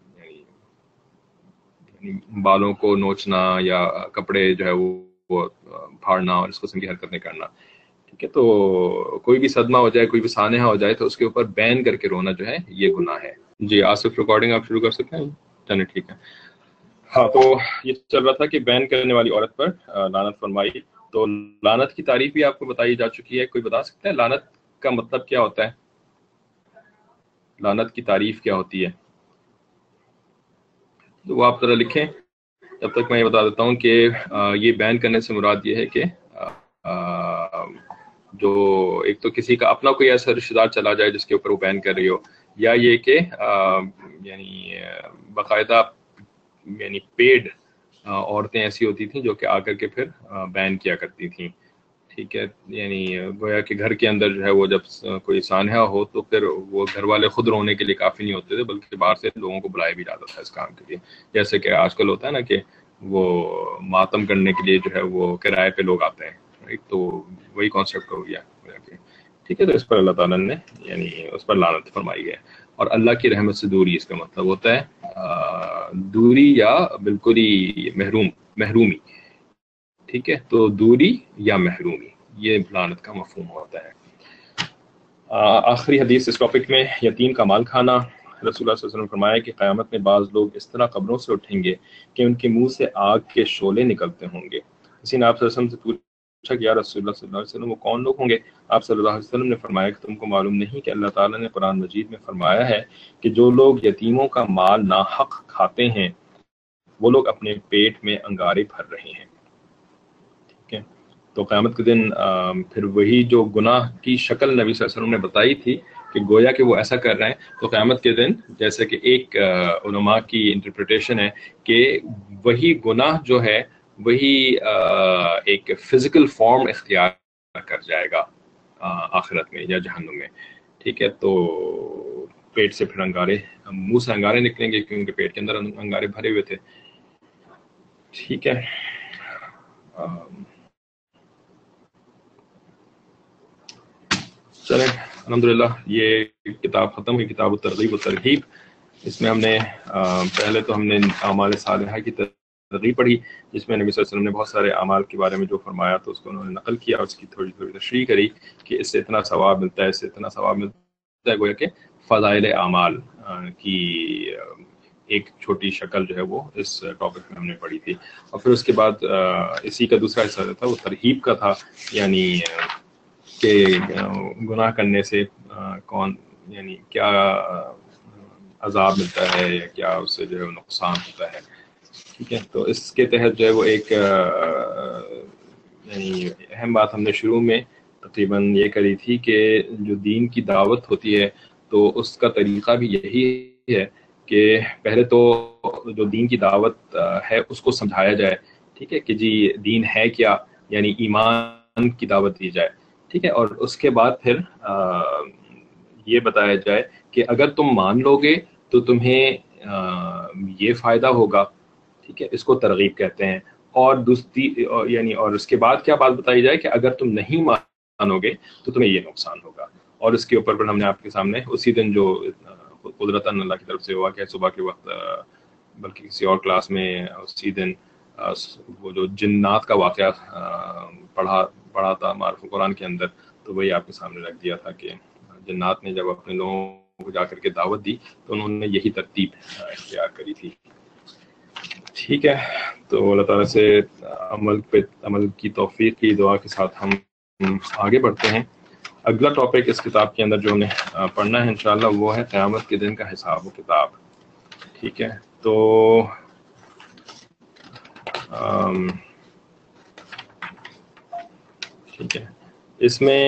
یعنی بالوں کو نوچنا یا کپڑے جو ہے وہ پھاڑنا اور اس قسم کی حرکتیں کرنا. ٹھیک ہے، تو کوئی بھی صدمہ ہو جائے، کوئی بھی سانحہ ہو جائے تو اس کے اوپر بین کر کے رونا جو ہے یہ گناہ ہے. جی آصف، ریکارڈنگ آپ شروع کر سکتے ہیں. چلیں ٹھیک ہے. ہاں، تو یہ چل رہا تھا کہ بین کرنے والی عورت پر لعنت فرمائی. تو لعنت کی تعریف بھی آپ کو بتائی جا چکی ہے. کوئی بتا سکتا ہے لعنت کا مطلب کیا ہوتا ہے؟ لعنت کی تعریف کیا ہوتی ہے؟ تو وہ آپ ذرا لکھیں. جب تک میں یہ بتا دیتا ہوں کہ یہ بین کرنے سے مراد یہ ہے کہ جو ایک تو کسی کا اپنا کوئی ایسا رشتہ دار چلا جائے جس کے اوپر وہ بین کر رہی ہو، یا یہ کہ یعنی باقاعدہ یعنی پیڈ عورتیں ایسی ہوتی تھیں جو کہ آ کر کے پھر بین کیا کرتی تھیں. ٹھیک ہے، یعنی گویا کہ گھر کے اندر جو ہے وہ جب کوئی سانحہ ہو تو پھر وہ گھر والے خود رونے کے لیے کافی نہیں ہوتے تھے، بلکہ باہر سے لوگوں کو بلایا بھی جاتا تھا اس کام کے لیے. جیسے کہ آج کل ہوتا ہے نا کہ وہ ماتم کرنے کے لیے جو ہے وہ کرائے پہ لوگ آتے ہیں، تو وہی کانسیپٹ ہو گیا. ٹھیک ہے، تو اس پر اللہ تعالیٰ نے یعنی اس پر لعنت فرمائی ہے. اور اللہ کی رحمت سے دوری اس کا مطلب ہوتا ہے دوری یا بالکل ہی محروم محرومی. ٹھیک ہے، تو دوری یا محرومی یہ لعنت کا مفہوم ہوتا ہے. آخری حدیث اس ٹاپک میں، یتیم کا مال کھانا۔ رسول اللہ صلی اللہ علیہ وسلم نے فرمایا کہ قیامت میں بعض لوگ اس طرح قبروں سے اٹھیں گے کہ ان کے منہ سے آگ کے شعلے نکلتے ہوں گے۔ کسی نے آپ صلی اللہ علیہ وسلم سے پوچھا کہ یا رسول اللہ صلی اللہ علیہ وسلم وہ کون لوگ ہوں گے؟ آپ صلی اللہ علیہ وسلم نے فرمایا کہ تم کو معلوم نہیں کہ اللہ تعالیٰ نے قرآن مجید میں فرمایا ہے کہ جو لوگ یتیموں کا مال ناحق کھاتے ہیں وہ لوگ اپنے پیٹ میں انگارے بھر رہے ہیں۔ ٹھیک ہے، تو قیامت کے دن پھر وہی جو گناہ کی شکل نبی صلی اللہ علیہ وسلم نے بتائی تھی کہ گویا کہ وہ ایسا کر رہے ہیں، تو قیامت کے دن جیسے کہ ایک علماء کی انٹرپریٹیشن ہے کہ وہی گناہ جو ہے وہی ایک فزیکل فارم اختیار کر جائے گا آخرت میں یا جہنم میں۔ ٹھیک ہے، تو پیٹ سے پھر انگارے، منہ سے انگارے نکلیں گے کیونکہ پیٹ کے اندر انگارے بھرے ہوئے تھے۔ ٹھیک ہے، چلیں الحمدللہ یہ کتاب ختم ہوئی، کتاب الترغیب و ترہیب۔ اس میں ہم نے پہلے تو ہم نے اعمال صالحہ کی ترغیب پڑھی، جس میں نبی صلی اللہ علیہ وسلم نے بہت سارے اعمال کے بارے میں جو فرمایا تو اس کو انہوں نے نقل کیا، اس کی تھوڑی تھوڑی تشریح کری کہ اس سے اتنا ثواب ملتا ہے، اس سے اتنا ثواب ملتا ہے، گویا کہ فضائل اعمال کی ایک چھوٹی شکل جو ہے وہ اس ٹاپک میں ہم نے پڑھی تھی۔ اور پھر اس کے بعد اسی کا دوسرا حصہ تھا وہ ترہیب کا تھا، یعنی کہ گناہ کرنے سے کون یعنی کیا عذاب ملتا ہے یا کیا اس سے جو ہے نقصان ہوتا ہے۔ ٹھیک ہے، تو اس کے تحت جو ہے وہ ایک یعنی اہم بات ہم نے شروع میں تقریباً یہ کری تھی کہ جو دین کی دعوت ہوتی ہے تو اس کا طریقہ بھی یہی ہے کہ پہلے تو جو دین کی دعوت ہے اس کو سمجھایا جائے۔ ٹھیک ہے، کہ جی دین ہے کیا، یعنی ایمان کی دعوت دی جائے۔ ٹھیک ہے، اور اس کے بعد پھر یہ بتایا جائے کہ اگر تم مان لو گے تو تمہیں یہ فائدہ ہوگا۔ ٹھیک ہے، اس کو ترغیب کہتے ہیں۔ اور دوسری یعنی اور اس کے بعد کیا بات بتائی جائے کہ اگر تم نہیں مانو گے تو تمہیں یہ نقصان ہوگا۔ اور اس کے اوپر پر ہم نے آپ کے سامنے اسی دن جو قدرتاً اللہ کی طرف سے ہوا کہ صبح کے وقت بلکہ کسی اور کلاس میں اسی دن وہ جو جنات کا واقعہ پڑھا پڑھا تھا معرف قرآن کے اندر، تو وہی آپ کے سامنے رکھ دیا تھا کہ جنات نے جب اپنے لوگوں کو جا کر کے دعوت دی تو انہوں نے یہی ترتیب اختیار کری تھی۔ ٹھیک ہے، تو اللہ تعالیٰ سے عمل پہ عمل کی توفیق کی دعا کے ساتھ ہم آگے بڑھتے ہیں۔ اگلا ٹاپک اس کتاب کے اندر جو ہمیں پڑھنا ہے انشاءاللہ وہ ہے قیامت کے دن کا حساب و کتاب۔ ٹھیک ہے، تو آم ٹھیک ہے، اس میں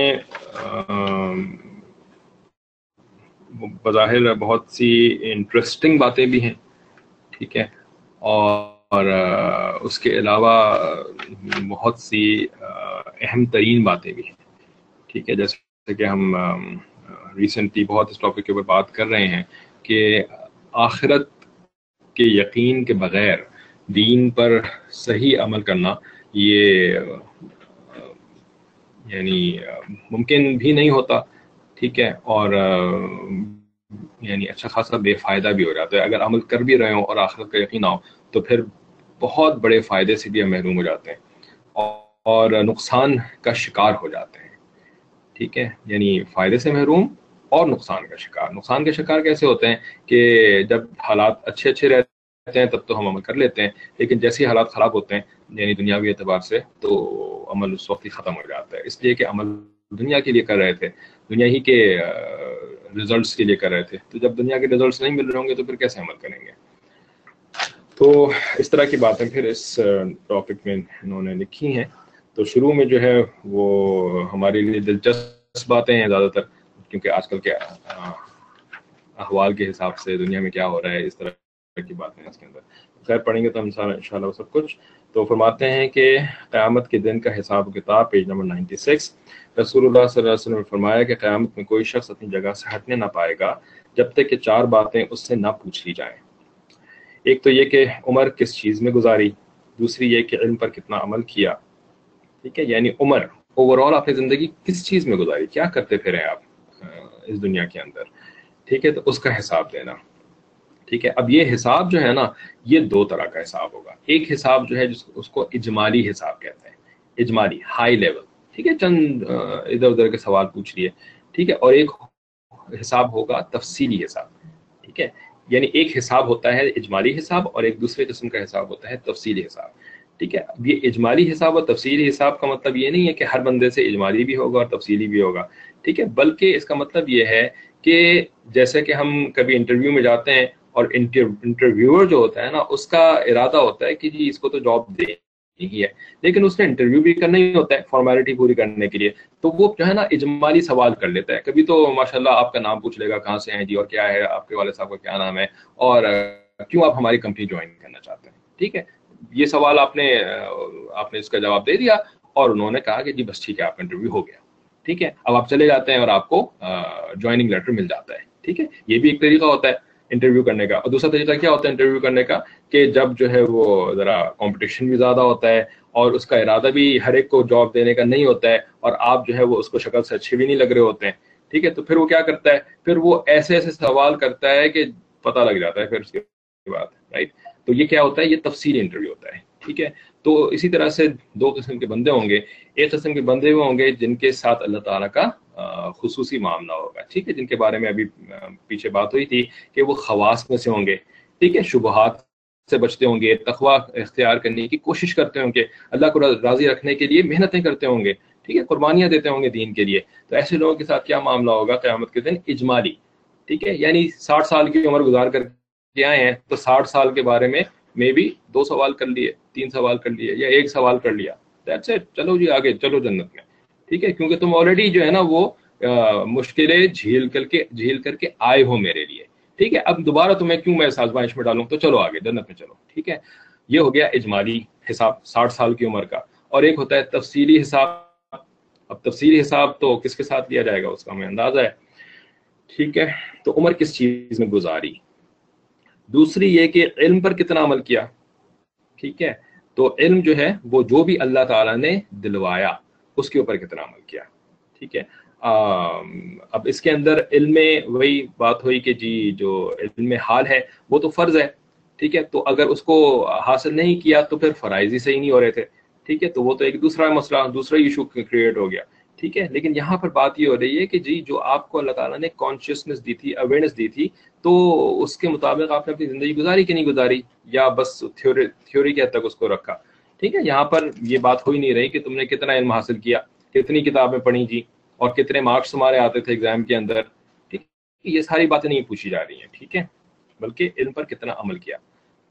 بظاہر بہت سی انٹرسٹنگ باتیں بھی ہیں۔ ٹھیک ہے، اور اس کے علاوہ بہت سی اہم ترین باتیں بھی ہیں۔ ٹھیک ہے، جیسے کہ ہم ریسنٹلی بہت اس ٹاپک کے اوپر بات کر رہے ہیں کہ آخرت کے یقین کے بغیر دین پر صحیح عمل کرنا یہ یعنی ممکن بھی نہیں ہوتا۔ ٹھیک ہے، اور یعنی اچھا خاصا بے فائدہ بھی ہو جاتا ہے۔ اگر عمل کر بھی رہے ہوں اور آخرت کا یقین نہ ہو تو پھر بہت بڑے فائدے سے بھی ہم محروم ہو جاتے ہیں اور نقصان کا شکار ہو جاتے ہیں۔ ٹھیک ہے، یعنی فائدے سے محروم اور نقصان کا شکار۔ نقصان کے شکار کیسے ہوتے ہیں کہ جب حالات اچھے اچھے رہتے ہیں تب تو ہم عمل کر لیتے ہیں، لیکن جیسے ہی حالات خراب ہوتے ہیں یعنی دنیاوی اعتبار سے تو عمل اس وقت ہی ختم ہو جاتا ہے، اس لیے کہ عمل دنیا کے لیے کر رہے تھے، دنیا ہی کے ریزلٹس کے لیے کر رہے تھے، تو جب دنیا کے ریزلٹس نہیں مل رہے ہوں گے تو پھر کیسے عمل کریں گے؟ تو اس طرح کی باتیں پھر اس ٹاپک میں انہوں نے لکھی ہیں۔ تو شروع میں جو ہے وہ ہمارے لیے دلچسپ باتیں ہیں زیادہ تر، کیونکہ آج کل کے احوال کے حساب سے دنیا میں کیا ہو رہا ہے اس طرح کی باتیں اس کے اندر خیر پڑھیں گے تو ہم ان شاء اللہ وہ سب کچھ۔ تو فرماتے ہیں کہ قیامت کے دن کا حساب و کتاب، پیج نمبر نائنٹی سکس، رسول اللہ صلی اللہ علیہ وسلم نے فرمایا کہ قیامت میں کوئی شخص اپنی جگہ سے ہٹنے نہ پائے گا جب تک کہ چار باتیں اس سے نہ پوچھ لی جائیں۔ ایک تو یہ کہ عمر کس چیز میں گزاری، دوسری یہ کہ علم پر کتنا عمل کیا۔ ٹھیک ہے، یعنی عمر اوور آل آپ نے زندگی کس چیز میں گزاری، کیا کرتے پھرے آپ اس دنیا کے اندر۔ ٹھیک ہے، تو اس کا حساب دینا۔ ٹھیک ہے، اب یہ حساب جو ہے نا یہ دو طرح کا حساب ہوگا۔ ایک حساب جو ہے جس کو اس کو اجمالی حساب کہتے ہیں، اجمالی ہائی لیول۔ ٹھیک ہے، چند ادھر ادھر کے سوال پوچھ لیے۔ ٹھیک ہے, اور ایک حساب ہوگا تفصیلی حساب. ٹھیک ہے, یعنی ایک حساب ہوتا ہے اجمالی حساب اور ایک دوسرے قسم کا حساب ہوتا ہے تفصیلی حساب. ٹھیک ہے, اب یہ اجمالی حساب اور تفصیلی حساب کا مطلب یہ نہیں ہے کہ ہر بندے سے اجمالی بھی ہوگا اور تفصیلی بھی ہوگا. ٹھیک ہے, بلکہ اس کا مطلب یہ ہے کہ جیسے کہ ہم کبھی انٹرویو میں جاتے ہیں اور انٹرویور جو ہوتا ہے نا, اس کا ارادہ ہوتا ہے کہ جی اس کو تو جاب دے ہی ہے, لیکن اس نے انٹرویو بھی کرنا ہی ہوتا ہے فارمیلٹی پوری کرنے کے لیے, تو وہ جو ہے نا اجمالی سوال کر لیتا ہے. کبھی تو ماشاءاللہ آپ کا نام پوچھ لے گا, کہاں سے ہیں جی, اور کیا ہے آپ کے والد صاحب کا کیا نام ہے, اور کیوں آپ ہماری کمپنی جوائن کرنا چاہتے ہیں. ٹھیک ہے, یہ سوال آپ نے آپ نے اس کا جواب دے دیا اور انہوں نے کہا کہ جی بس ٹھیک ہے, آپ کا انٹرویو ہو گیا. ٹھیک ہے, اب آپ چلے جاتے ہیں اور آپ کو جوائننگ لیٹر مل جاتا ہے. ٹھیک ہے, یہ بھی ایک طریقہ ہوتا ہے انٹرویو کرنے کا. اور دوسرا طریقہ کیا ہوتا ہے انٹرویو کرنے کا, کہ جب جو ہے وہ ذرا کمپٹیشن بھی زیادہ ہوتا ہے اور اس کا ارادہ بھی ہر ایک کو جاب دینے کا نہیں ہوتا ہے, اور آپ جو ہے وہ اس کو شکل سے اچھے بھی نہیں لگ رہے ہوتے ہیں. ٹھیک ہے, تو پھر وہ کیا کرتا ہے, پھر وہ ایسے ایسے سوال کرتا ہے کہ پتہ لگ جاتا ہے پھر اس کے بعد. رائٹ, تو یہ کیا ہوتا ہے, یہ تفصیلی انٹرویو ہوتا ہے. ٹھیک ہے, تو اسی طرح سے دو قسم کے بندے ہوں گے. ایک قسم کے بندے وہ ہوں گے جن کے ساتھ اللہ تعالیٰ کا خصوصی معاملہ ہوگا. ٹھیک ہے, جن کے بارے میں ابھی پیچھے بات ہوئی تھی کہ وہ خواص میں سے ہوں گے. ٹھیک ہے, شبہات سے بچتے ہوں گے, تقوی اختیار کرنے کی کوشش کرتے ہوں گے, اللہ کو راضی رکھنے کے لیے محنتیں کرتے ہوں گے. ٹھیک ہے, قربانیاں دیتے ہوں گے دین کے لیے. تو ایسے لوگوں کے ساتھ کیا معاملہ ہوگا قیامت کے دن, اجمالی. ٹھیک ہے, یعنی ساٹھ سال کی عمر گزار کر کے آئے ہیں تو ساٹھ سال کے بارے میں میں بھی دو سوال کر لیے, تین سوال کر لیے, یا ایک سوال کر لیا, دیٹس اٹ, چلو جی آگے چلو جنت میں. ٹھیک ہے, کیونکہ تم آلریڈی جو ہے نا وہ مشکلیں جھیل کر کے جھیل کر کے آئے ہو میرے لیے. ٹھیک ہے, اب دوبارہ تمہیں کیوں میں اس آزمائش میں ڈالوں, تو چلو آگے جنت میں چلو. ٹھیک ہے, یہ ہو گیا اجمالی حساب ساٹھ سال کی عمر کا. اور ایک ہوتا ہے تفصیلی حساب. اب تفصیلی حساب تو کس کے ساتھ لیا جائے گا اس کا ہمیں اندازہ ہے. ٹھیک ہے, تو عمر کس چیز میں گزاری. دوسری یہ کہ علم پر کتنا عمل کیا. ٹھیک ہے, تو علم جو ہے وہ جو بھی اللہ تعالیٰ نے دلوایا اس کے اوپر کتنا عمل کیا. ٹھیک ہے, اب اس کے اندر علم میں وہی بات ہوئی کہ جی جو علم حال ہے وہ تو فرض ہے. ٹھیک ہے, تو اگر اس کو حاصل نہیں کیا تو پھر فرائض ہی صحیح نہیں ہو رہے تھے. ٹھیک ہے, تو وہ تو ایک دوسرا مسئلہ دوسرا ایشو کریٹ ہو گیا. ٹھیک ہے, لیکن یہاں پر بات یہ ہو رہی ہے کہ جی جو آپ کو اللہ تعالیٰ نے کانشیسنس دی تھی, اویئرنیس دی تھی, تو اس کے مطابق آپ نے اپنی زندگی گزاری کہ نہیں گزاری, یا بس تھیوری تھیوری کے حد تک اس کو رکھا. ٹھیک ہے, یہاں پر یہ بات ہو ہی نہیں رہی کہ تم نے کتنا علم حاصل کیا, کتنی کتابیں پڑھی جی, اور کتنے مارکس تمہارے آتے تھے ایگزام کے اندر. ٹھیک, یہ ساری باتیں نہیں پوچھی جا رہی ہیں. ٹھیک ہے, بلکہ علم پر کتنا عمل کیا.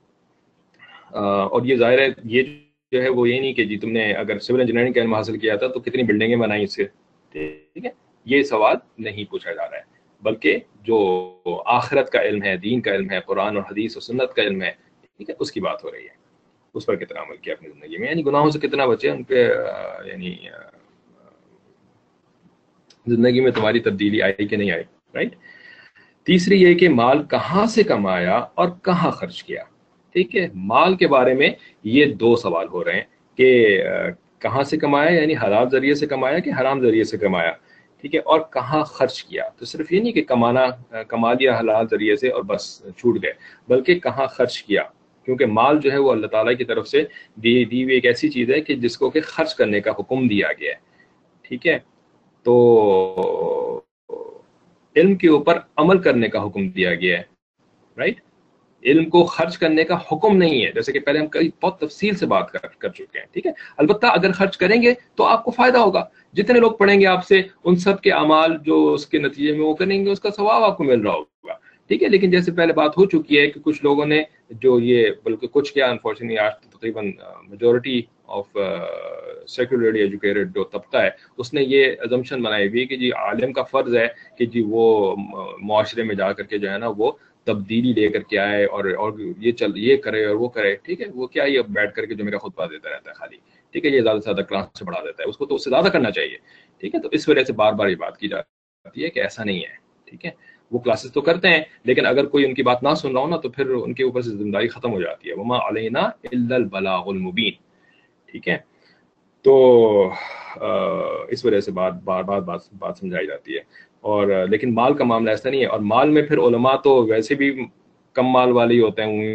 اور یہ ظاہر ہے یہ جو ہے وہ یہ نہیں کہ جی تم نے اگر سول انجینئرنگ کا علم حاصل کیا تھا تو کتنی بلڈنگیں بنائی اس سے. ٹھیک ہے, یہ سوال نہیں پوچھا جا رہا ہے, بلکہ جو آخرت کا علم ہے, دین کا علم ہے, قرآن اور حدیث اور سنت کا علم ہے, ٹھیک ہے, اس کی بات ہو رہی ہے. اس پر کتنا عمل کیا اپنی زندگی میں, یعنی گناہوں سے کتنا بچے, ان پہ یعنی زندگی میں تمہاری تبدیلی آئی کہ نہیں آئی. رائٹ. تیسری یہ کہ مال کہاں سے کمایا اور کہاں خرچ کیا. ٹھیک ہے, مال کے بارے میں یہ دو سوال ہو رہے ہیں کہ کہاں سے کمایا, یعنی حلال ذریعے سے کمایا کہ حرام ذریعے سے کمایا. ٹھیک ہے, اور کہاں خرچ کیا. تو صرف یہ نہیں کہ کمانا کما لیا حلال ذریعے سے اور بس چھوٹ گئے, بلکہ کہاں خرچ کیا, کیونکہ مال جو ہے وہ اللہ تعالیٰ کی طرف سے دی دی ہوئی ایک ایسی چیز ہے کہ جس کو کہ خرچ کرنے کا حکم دیا گیا ہے. ٹھیک ہے, تو علم کے اوپر عمل کرنے کا حکم دیا گیا ہے. رائٹ, علم کو خرچ کرنے کا حکم نہیں ہے, جیسے کہ پہلے ہم کئی بہت تفصیل سے بات کر کر چکے ہیں. ٹھیک ہے, البتہ اگر خرچ کریں گے تو آپ کو فائدہ ہوگا. جتنے لوگ پڑھیں گے آپ سے ان سب کے اعمال جو اس کے نتیجے میں وہ کریں گے, اس کا ثواب آپ کو مل رہا ہوگا. ٹھیک ہے, لیکن جیسے پہلے بات ہو چکی ہے کہ کچھ لوگوں نے جو یہ, بلکہ کچھ کیا انفارچونیٹلی آج تقریباً میجورٹی آف سیکولرلی ایجوکیٹڈ جو طبقہ ہے اس نے یہ ازمپشن بنائی ہوئی کہ جی عالم کا فرض ہے کہ جی وہ معاشرے میں جا کر کے جو ہے نا وہ تبدیلی لے کر کے آئے اور اور یہ چل یہ کرے اور وہ کرے. ٹھیک ہے, وہ کیا یہ بیٹھ کر کے جو میرا خطبہ دیتا رہتا ہے خالی. ٹھیک ہے, یہ زیادہ سے زیادہ کلاس سے پڑھا دیتا ہے, اس کو تو اس سے زیادہ کرنا چاہیے. ٹھیک ہے, تو اس وجہ سے بار بار یہ بات کی جاتی ہے کہ ایسا نہیں ہے. ٹھیک ہے, وہ کلاسز تو کرتے ہیں لیکن اگر کوئی ان کی بات نہ سن رہا ہو نا تو پھر ان کے اوپر سے ذمہ داری ختم ہو جاتی ہے. وما علینا الا البلاغ المبین. ٹھیک ہے, تو اس وجہ سے بات بار بار بات بات سمجھائی جاتی ہے. اور لیکن مال کا معاملہ ایسا نہیں ہے, اور مال میں پھر علماء تو ویسے بھی کم مال والے ہی ہوتے ہیں,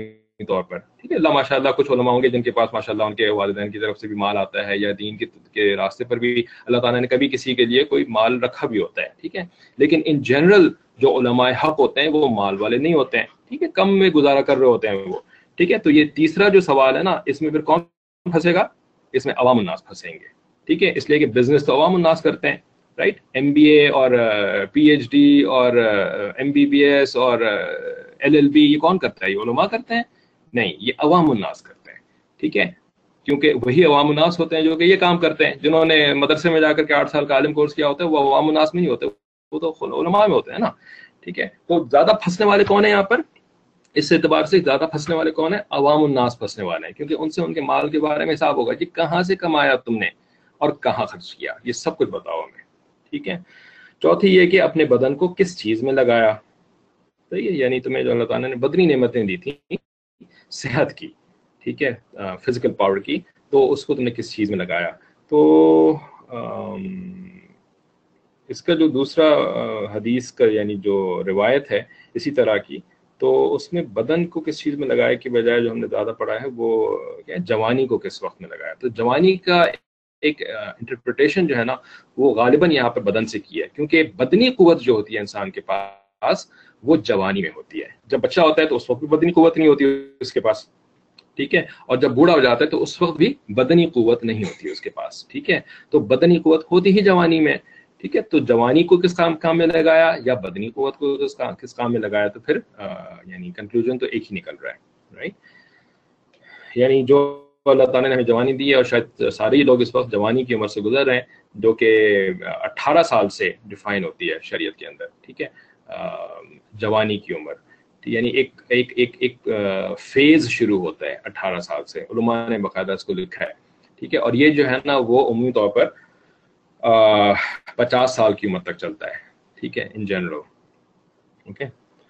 طور پر، ٹھیک ہے. اللہ ماشاء اللہ کچھ علماء ہوں گے جن کے پاس ماشاء اللہ ان کے والدین کی طرف سے بھی مال آتا ہے، یا دین کے کے راستے پر بھی اللہ تعالیٰ نے کبھی کسی کے لیے کوئی مال رکھا بھی ہوتا ہے، ٹھیک ہے. لیکن ان جنرل جو علماء حق ہوتے ہیں وہ مال والے نہیں ہوتے ہیں، ٹھیک ہے، کم میں گزارا کر رہے ہوتے ہیں وہ، ٹھیک ہے. تو یہ تیسرا جو سوال ہے نا، اس میں پھر کون پھنسے گا؟ اس میں عوام الناس پھنسیں گے، ٹھیک ہے. اس لیے کہ بزنس تو عوام الناس کرتے ہیں، رائٹ. ایم بی اے اور پی ایچ ڈی اور ایم بی بی ایس اور ایل ایل بی یہ کون کرتا ہے؟ یہ علماء کرتے ہیں؟ نہیں، یہ عوام الناس کرتے ہیں، ٹھیک ہے. کیونکہ وہی عوام الناس ہوتے ہیں جو کہ یہ کام کرتے ہیں. جنہوں نے مدرسے میں جا کر کے آٹھ سال کا عالم کورس کیا ہوتا ہے وہ عوام الناس میں نہیں ہوتے، وہ تو علماء میں ہوتے ہیں نا، ٹھیک ہے. تو زیادہ پھنسنے والے کون ہیں یہاں پر؟ اس اعتبار سے زیادہ پھنسنے والے کون ہیں؟ عوام الناس پھنسنے والے ہیں، کیونکہ ان سے ان کے مال کے بارے میں حساب ہوگا کہ کہاں سے کمایا تم نے اور کہاں خرچ کیا، یہ سب کچھ بتاؤ ہمیں، ٹھیک ہے. چوتھی یہ کہ اپنے بدن کو کس چیز میں لگایا. صحیح ہے، یعنی تمہیں جو اللہ تعالیٰ نے بدنی نعمتیں دی تھیں صحت کی، ٹھیک ہے، فزیکل پاور کی، تو اس کو تم نے کس چیز میں لگایا. تو اس کا جو دوسرا حدیث کا یعنی جو روایت ہے اسی طرح کی، تو اس میں بدن کو کس چیز میں لگائے کی بجائے جو ہم نے زیادہ پڑھا ہے وہ کیا ہے، جوانی کو کس وقت میں لگایا. تو جوانی کا ایک انٹرپریٹیشن جو ہے نا وہ غالباً یہاں پہ بدن سے کی ہے، کیونکہ بدنی قوت جو ہوتی ہے انسان کے پاس وہ جوانی میں ہوتی ہے. جب بچہ ہوتا ہے تو اس وقت بھی بدنی قوت نہیں ہوتی اس کے پاس، ٹھیک ہے. اور جب بوڑھا ہو جاتا ہے تو اس وقت بھی بدنی قوت نہیں ہوتی اس کے پاس، ٹھیک ہے. تو بدنی قوت ہوتی ہی جوانی میں، ٹھیک ہے. تو جوانی کو کس کام کام میں لگایا یا بدنی قوت کو کس کام کس کام میں لگایا، تو پھر یعنی کنکلوژن تو ایک ہی نکل رہا ہے، رائٹ. یعنی جو اللہ تعالیٰ نے ہمیں جوانی دی ہے، اور شاید سارے ہی لوگ اس وقت جوانی کی عمر سے گزر رہے ہیں، جو کہ اٹھارہ سال سے ڈیفائن ہوتی ہے شریعت کے اندر، ٹھیک ہے، جوانی کی عمر. یعنی ایک ایک ایک ایک فیز شروع ہوتا ہے اٹھارہ سال سے، علماء نے باقاعدہ اس کو لکھا ہے، ٹھیک ہے. اور یہ جو ہے نا وہ عمومی طور پر پچاس سال کی عمر تک چلتا ہے، ٹھیک ہے، ان جنرل. اوکے.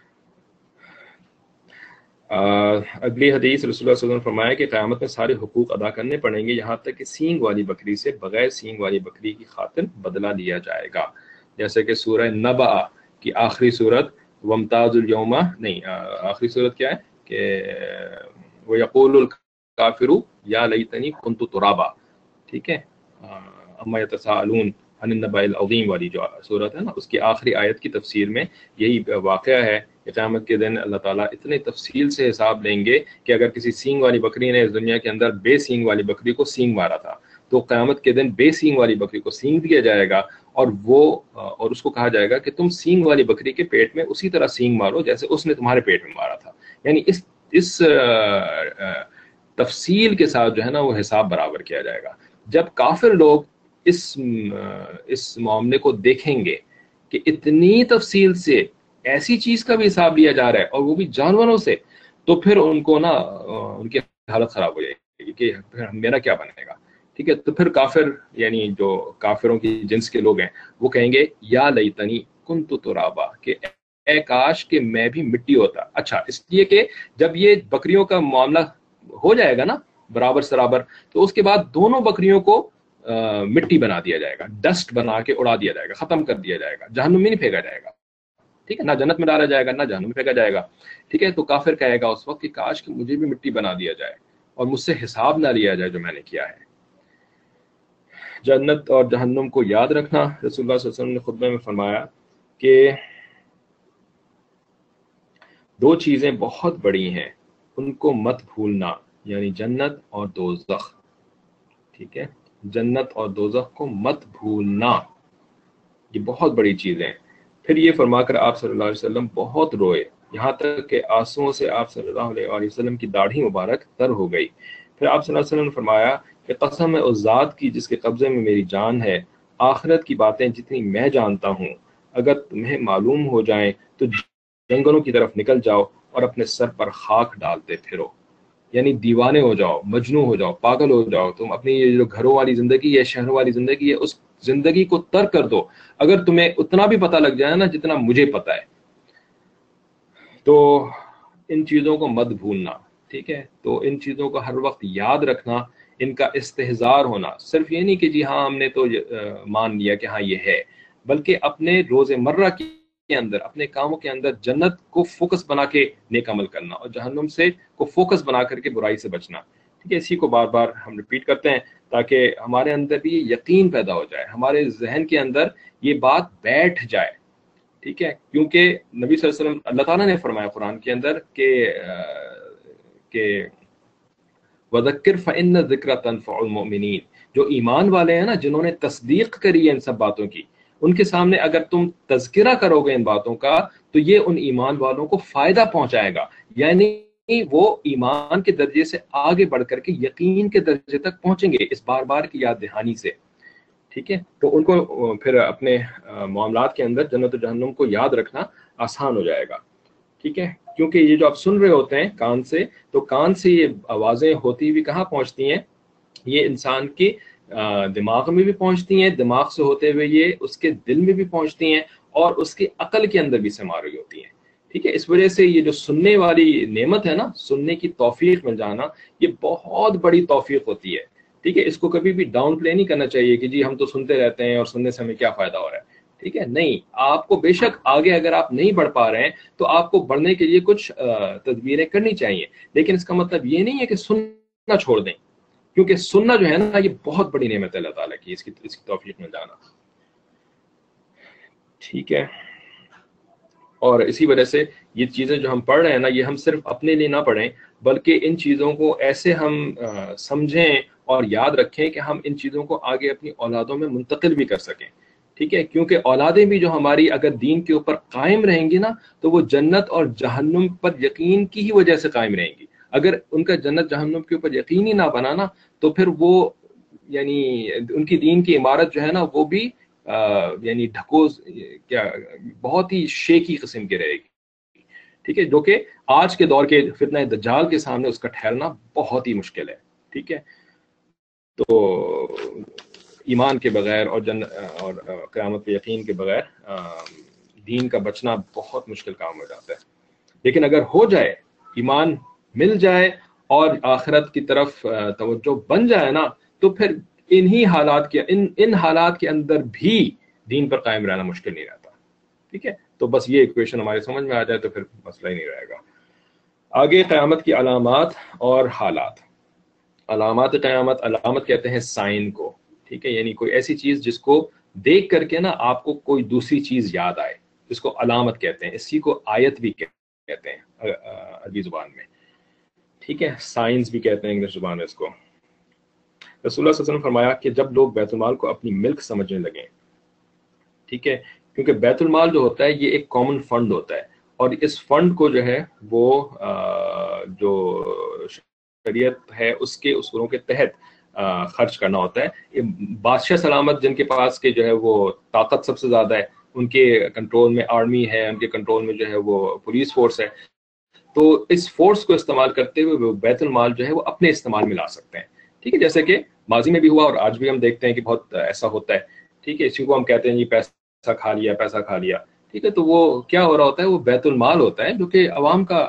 اگلی حدیث رسول اللہ صلی اللہ علیہ وسلم نے فرمایا کہ قیامت میں سارے حقوق ادا کرنے پڑیں گے، یہاں تک کہ سینگ والی بکری سے بغیر سینگ والی بکری کی خاطر بدلہ لیا جائے گا. جیسے کہ سورہ نبأ کی آخری صورت وامتاز اليوم، نہیں آخری صورت کیا ہے کہ وَيَقُولُ الْكَافِرُ يَا لَيْتَنِي كُنْتُ تُرَابًا، ٹھیک ہے، اما يتساءلون عن النبأ العظیم والی جو صورت ہے نا، اس کی آخری آیت کی تفسیر میں یہی واقعہ ہے کہ قیامت کے دن اللہ تعالیٰ اتنے تفصیل سے حساب لیں گے کہ اگر کسی سینگ والی بکری نے اس دنیا کے اندر بے سینگ والی بکری کو سینگ مارا تھا، تو قیامت کے دن بے سینگ والی بکری کو سینگ دیا جائے گا، اور وہ اور اس کو کہا جائے گا کہ تم سینگ والی بکری کے پیٹ میں اسی طرح سینگ مارو جیسے اس نے تمہارے پیٹ میں مارا تھا. یعنی اس اس تفصیل کے ساتھ جو ہے نا وہ حساب برابر کیا جائے گا. جب کافر لوگ اس اس معاملے کو دیکھیں گے کہ اتنی تفصیل سے ایسی چیز کا بھی حساب لیا جا رہا ہے اور وہ بھی جانوروں سے، تو پھر ان کو نا ان کی حالت خراب ہو جائے گی کہ پھر میرا کیا بنے گا، ٹھیک ہے. تو پھر کافر یعنی جو کافروں کی جنس کے لوگ ہیں وہ کہیں گے یا لیتنی کنت ترابا، کہ اے کاش کہ میں بھی مٹی ہوتا. اچھا، اس لیے کہ جب یہ بکریوں کا معاملہ ہو جائے گا نا برابر سرابر، تو اس کے بعد دونوں بکریوں کو مٹی بنا دیا جائے گا، ڈسٹ بنا کے اڑا دیا جائے گا، ختم کر دیا جائے گا، جہنم میں نہیں پھینکا جائے گا، ٹھیک ہے، نہ جنت میں ڈالا جائے گا نہ جہنم میں پھینکا جائے گا، ٹھیک ہے. تو کافر کہے گا اس وقت کہ کاش کہ مجھے بھی مٹی بنا دیا جائے اور مجھ سے حساب نہ لیا جائے جو میں نے کیا ہے. جنت اور جہنم کو یاد رکھنا، رسول اللہ صلی اللہ علیہ وسلم نے خطبے میں فرمایا کہ دو چیزیں بہت بڑی ہیں ان کو مت بھولنا، یعنی جنت اور دوزخ، ٹھیک ہے، جنت اور دوزخ کو مت بھولنا، یہ بہت بڑی چیزیں ہیں. پھر یہ فرما کر آپ صلی اللہ علیہ وسلم بہت روئے، یہاں تک کہ آنسوؤں سے آپ صلی اللہ علیہ وسلم کی داڑھی مبارک تر ہو گئی. پھر آپ صلی اللہ علیہ وسلم نے فرمایا کہ قسم ہے اس ذات کی جس کے قبضے میں میری جان ہے، آخرت کی باتیں جتنی میں جانتا ہوں اگر تمہیں معلوم ہو جائیں تو جنگلوں کی طرف نکل جاؤ اور اپنے سر پر خاک ڈالتے پھرو. یعنی دیوانے ہو جاؤ، مجنون ہو جاؤ، پاگل ہو جاؤ، تم اپنی یہ جو گھروں والی زندگی ہے، شہروں والی زندگی ہے، اس زندگی کو ترک کر دو. اگر تمہیں اتنا بھی پتہ لگ جائے نا جتنا مجھے پتہ ہے، تو ان چیزوں کو مت بھولنا، ٹھیک ہے. تو ان چیزوں کو ہر وقت یاد رکھنا، ان کا استحضار ہونا. صرف یہ نہیں کہ جی ہاں ہم نے تو مان لیا کہ ہاں یہ ہے، بلکہ اپنے روز مرہ کی کے اندر اپنے کاموں کے اندر جنت کو فوکس بنا کے نیک عمل کرنا اور جہنم سے کو فوکس بنا کر کے برائی سے بچنا. ٹھیک ہے, اسی کو بار بار ہم ریپیٹ کرتے ہیں تاکہ ہمارے اندر بھی یقین پیدا ہو جائے, ہمارے ذہن کے اندر یہ بات بیٹھ جائے. ٹھیک ہے, کیونکہ نبی صلی اللہ علیہ وسلم اللہ تعالیٰ نے فرمایا قرآن کے اندر کہ کہ وَذَكِّرْ فَإِنَّ الذِّكْرَ تَنفَعُ الْمُؤْمِنِينَ, جو ایمان والے ہیں نا, جنہوں نے تصدیق کری ہے ان سب باتوں کی, ان کے سامنے اگر تم تذکرہ کرو گے ان باتوں کا تو یہ ان ایمان والوں کو فائدہ پہنچائے گا, یعنی وہ ایمان کے درجے سے آگے بڑھ کر کے یقین کے درجے تک پہنچیں گے اس بار بار کی یاد دہانی سے. ٹھیک ہے, تو ان کو پھر اپنے معاملات کے اندر جنت و جہنم کو یاد رکھنا آسان ہو جائے گا. ٹھیک ہے, کیونکہ یہ جو آپ سن رہے ہوتے ہیں کان سے, تو کان سے یہ آوازیں ہوتی ہوئی کہاں پہنچتی ہیں, یہ انسان کے دماغ میں بھی پہنچتی ہیں, دماغ سے ہوتے ہوئے یہ اس کے دل میں بھی پہنچتی ہیں اور اس کی عقل کے اندر بھی سما رہی ہوتی ہیں. ٹھیک ہے, اس وجہ سے یہ جو سننے والی نعمت ہے نا, سننے کی توفیق مل جانا, یہ بہت بڑی توفیق ہوتی ہے. ٹھیک ہے, اس کو کبھی بھی ڈاؤن پلے نہیں کرنا چاہیے کہ جی ہم تو سنتے رہتے ہیں اور سننے سے ہمیں کیا فائدہ ہو رہا ہے. ٹھیک ہے, نہیں, آپ کو بے شک آگے اگر آپ نہیں بڑھ پا رہے ہیں تو آپ کو بڑھنے کے لیے کچھ تدبیریں کرنی چاہیے, لیکن اس کا مطلب یہ نہیں ہے کہ سننا چھوڑ دیں, کیونکہ سننا جو ہے نا یہ بہت بڑی نعمت ہے اللہ تعالیٰ کی, اس کی اس کی توفیق مل جانا. ٹھیک ہے, اور اسی وجہ سے یہ چیزیں جو ہم پڑھ رہے ہیں نا, یہ ہم صرف اپنے لیے نہ پڑھیں بلکہ ان چیزوں کو ایسے ہم سمجھیں اور یاد رکھیں کہ ہم ان چیزوں کو آگے اپنی اولادوں میں منتقل بھی کر سکیں. ٹھیک ہے, کیونکہ اولادیں بھی جو ہماری اگر دین کے اوپر قائم رہیں گی نا, تو وہ جنت اور جہنم پر یقین کی ہی وجہ سے قائم رہیں گی. اگر ان کا جنت جہنم کے اوپر یقین ہی نہ بنانا تو پھر وہ یعنی ان کی دین کی عمارت جو ہے نا وہ بھی یعنی ڈھکوز کیا بہت ہی شیکی قسم کی رہے گی. ٹھیک ہے, جو کہ آج کے دور کے فتنہ دجال کے سامنے اس کا ٹھہرنا بہت ہی مشکل ہے. ٹھیک ہے, تو ایمان کے بغیر اور جن اور قیامت پہ یقین کے بغیر دین کا بچنا بہت مشکل کام ہو جاتا ہے. لیکن اگر ہو جائے, ایمان مل جائے اور آخرت کی طرف توجہ بن جائے نا, تو پھر انہی حالات کے ان ان حالات کے اندر بھی دین پر قائم رہنا مشکل نہیں رہتا. ٹھیک ہے, تو بس یہ ایکویشن ہمارے سمجھ میں آ جائے تو پھر مسئلہ ہی نہیں رہے گا. آگے قیامت کی علامات اور حالات. علامات قیامت, علامت کہتے ہیں سائن کو. ٹھیک ہے, یعنی کوئی ایسی چیز جس کو دیکھ کر کے نا آپ کو کوئی دوسری چیز یاد آئے, جس کو علامت کہتے ہیں. اسی کو آیت بھی کہتے ہیں عربی زبان میں. ٹھیک ہے, سائنس بھی کہتے ہیں انگلش زبان میں اس کو. رسول اللہ صلی اللہ علیہ وسلم فرمایا کہ جب لوگ بیت المال کو اپنی ملک سمجھنے لگیں, ٹھیک ہے, کیونکہ بیت المال جو ہوتا ہے یہ ایک کامن فنڈ ہوتا ہے, اور اس فنڈ کو جو ہے وہ جو شریعت ہے اس کے اصولوں کے تحت خرچ کرنا ہوتا ہے. بادشاہ سلامت جن کے پاس کے جو ہے وہ طاقت سب سے زیادہ ہے, ان کے کنٹرول میں آرمی ہے, ان کے کنٹرول میں جو ہے وہ پولیس فورس ہے, تو اس فورس کو استعمال کرتے ہوئے وہ بیت المال جو ہے وہ اپنے استعمال میں لا سکتے ہیں. ٹھیک ہے, جیسے کہ ماضی میں بھی ہوا اور آج بھی ہم دیکھتے ہیں کہ بہت ایسا ہوتا ہے. ٹھیک ہے, اسی کو ہم کہتے ہیں جی پیسہ کھا لیا, پیسہ کھا لیا. ٹھیک ہے, تو وہ کیا ہو رہا ہوتا ہے, وہ بیت المال ہوتا ہے جو کہ عوام کا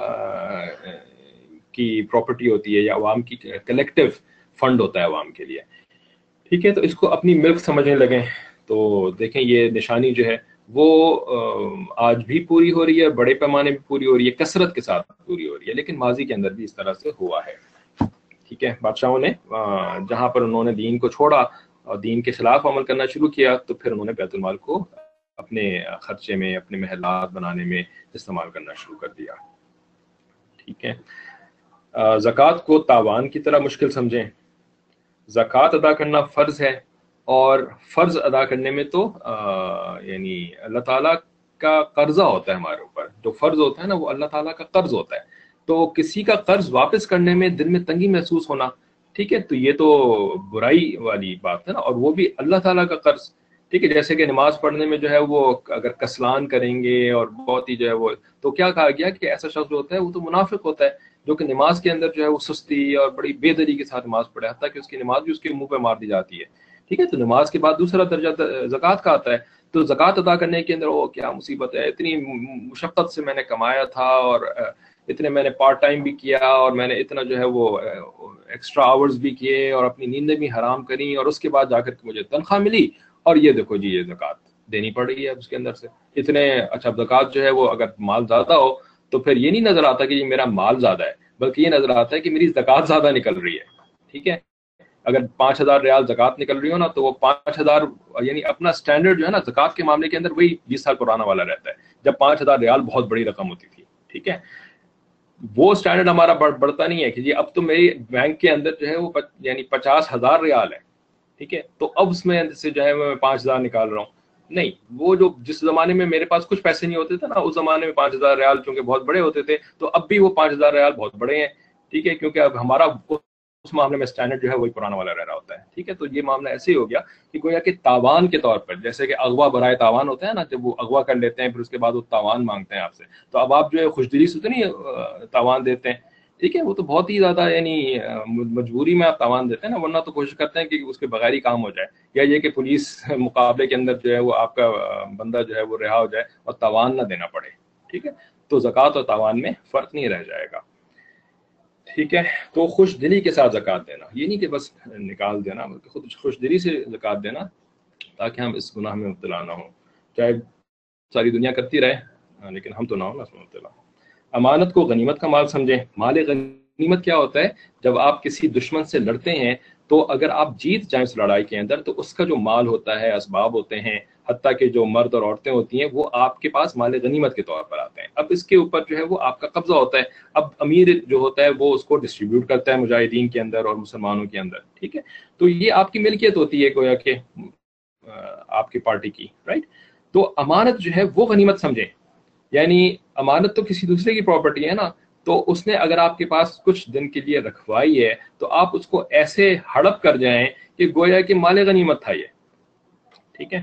کی پراپرٹی ہوتی ہے یا عوام کی کلیکٹیو فنڈ ہوتا ہے عوام کے لیے. ٹھیک ہے, تو اس کو اپنی ملک سمجھنے لگیں. تو دیکھیں یہ نشانی جو ہے وہ آج بھی پوری ہو رہی ہے, بڑے پیمانے پہ پوری ہو رہی ہے, کثرت کے ساتھ پوری ہو رہی ہے, لیکن ماضی کے اندر بھی اس طرح سے ہوا ہے. ٹھیک ہے, بادشاہوں نے جہاں پر انہوں نے دین کو چھوڑا اور دین کے خلاف عمل کرنا شروع کیا, تو پھر انہوں نے بیت المال کو اپنے خرچے میں, اپنے محلات بنانے میں استعمال کرنا شروع کر دیا. ٹھیک ہے, زکوٰۃ کو تاوان کی طرح مشکل سمجھیں. زکوٰۃ ادا کرنا فرض ہے, اور فرض ادا کرنے میں تو یعنی اللہ تعالیٰ کا قرضہ ہوتا ہے ہمارے اوپر. جو فرض ہوتا ہے نا وہ اللہ تعالیٰ کا قرض ہوتا ہے. تو کسی کا قرض واپس کرنے میں دل میں تنگی محسوس ہونا, ٹھیک ہے, تو یہ تو برائی والی بات ہے نا, اور وہ بھی اللہ تعالیٰ کا قرض. ٹھیک ہے, جیسے کہ نماز پڑھنے میں جو ہے وہ اگر کسلان کریں گے اور بہت ہی جو ہے وہ, تو کیا کہا گیا کہ ایسا شخص جو ہوتا ہے وہ تو منافق ہوتا ہے, جو کہ نماز کے اندر جو ہے وہ سستی اور بڑی بے دری کے ساتھ نماز پڑھے, حتیٰ کہ اس کی نماز بھی اس کے منہ پہ مار دی جاتی ہے. ٹھیک ہے, تو نماز کے بعد دوسرا درجہ زکوٰۃ کا آتا ہے. تو زکوٰۃ ادا کرنے کے اندر وہ کیا مصیبت ہے, اتنی مشقت سے میں نے کمایا تھا اور اتنے میں نے پارٹ ٹائم بھی کیا, اور میں نے اتنا جو ہے وہ ایکسٹرا آورز بھی کیے اور اپنی نیندیں بھی حرام کریں, اور اس کے بعد جا کر کے مجھے تنخواہ ملی, اور یہ دیکھو جی یہ زکوٰۃ. دینی پڑ رہی ہے اب اس کے اندر سے اتنے. اچھا زکوٰۃ جو ہے وہ اگر مال زیادہ ہو تو پھر یہ نہیں نظر آتا کہ یہ میرا مال زیادہ ہے، بلکہ یہ نظر آتا ہے کہ میری زکوٰۃ زیادہ نکل رہی ہے. ٹھیک ہے، اگر پانچ ہزار ریال زکوٰۃ نکل رہی ہو نا تو وہ پانچ ہزار یعنی اپنا اسٹینڈرڈ جو ہے نا زکوٰۃ کے معاملے کے اندر وہی بیس سال پرانا والا رہتا ہے، جب پانچ ہزار ریال بہت بڑی رقم ہوتی تھی. ٹھیک ہے، وہ اسٹینڈرڈ ہمارا بڑھتا نہیں ہے کہ جی اب تو میری بینک کے اندر جو ہے وہ یعنی پچاس ہزار ریال ہے. ٹھیک ہے، تو اب اس میں سے جو ہے میں پانچ ہزار نکال رہا ہوں. نہیں، وہ جو جس زمانے میں میرے پاس کچھ پیسے نہیں ہوتے تھے نا، اس زمانے میں پانچ ہزار ریال چونکہ بہت بڑے ہوتے تھے، تو اب بھی وہ پانچ ہزار ریال بہت بڑے ہیں. ٹھیک ہے، کیونکہ اب ہمارا اس معاملے میں اسٹینڈرڈ جو ہے وہی پرانا والا رہ رہا ہوتا ہے. ٹھیک ہے، تو یہ معاملہ ایسے ہی ہو گیا کہ گویا کہ تاوان کے طور پر، جیسے کہ اغوا برائے تاوان ہوتا ہے نا، جب وہ اغوا کر لیتے ہیں پھر اس کے بعد وہ تاوان مانگتے ہیں آپ سے، تو اب آپ جو ہے خوش دلی سے تو نہیں تاوان دیتے ہیں. ٹھیک ہے، وہ تو بہت ہی زیادہ یعنی مجبوری میں آپ تاوان دیتے ہیں نا، ورنہ تو کوشش کرتے ہیں کہ اس کے بغیر ہی کام ہو جائے، یا یہ کہ پولیس مقابلے کے اندر جو ہے وہ آپ کا بندہ جو ہے وہ رہا ہو جائے اور تاوان نہ دینا پڑے. ٹھیک ہے، تو زکوٰۃ اور تاوان میں فرق نہیں رہ جائے گا. ٹھیک ہے، تو خوش دلی کے ساتھ زکوٰۃ دینا، یہ نہیں کہ بس نکال دینا، بلکہ خود خوش دلی سے زکوٰۃ دینا تاکہ ہم اس گناہ میں مبتلا نہ ہوں. چاہے ساری دنیا کرتی رہے لیکن ہم تو نہ ہوں نا اس میں مبتلا. امانت کو غنیمت کا مال سمجھیں. مال غنیمت کیا ہوتا ہے؟ جب آپ کسی دشمن سے لڑتے ہیں تو اگر آپ جیت جائیں اس لڑائی کے اندر تو اس کا جو مال ہوتا ہے، اسباب ہوتے ہیں، حتیٰ کہ جو مرد اور عورتیں ہوتی ہیں، وہ آپ کے پاس مال غنیمت کے طور پر آتے ہیں. اب اس کے اوپر جو ہے وہ آپ کا قبضہ ہوتا ہے. اب امیر جو ہوتا ہے وہ اس کو ڈسٹریبیوٹ کرتا ہے مجاہدین کے اندر اور مسلمانوں کے اندر. ٹھیک ہے، تو یہ آپ کی ملکیت ہوتی ہے گویا کہ آپ کی پارٹی کی، رائٹ. تو امانت جو ہے وہ غنیمت سمجھیں. یعنی امانت تو کسی دوسرے کی پراپرٹی ہے نا، تو اس نے اگر آپ کے پاس کچھ دن کے لیے رکھوائی ہے تو آپ اس کو ایسے ہڑپ کر جائیں کہ گویا کہ مال غنیمت تھا یہ. ٹھیک ہے،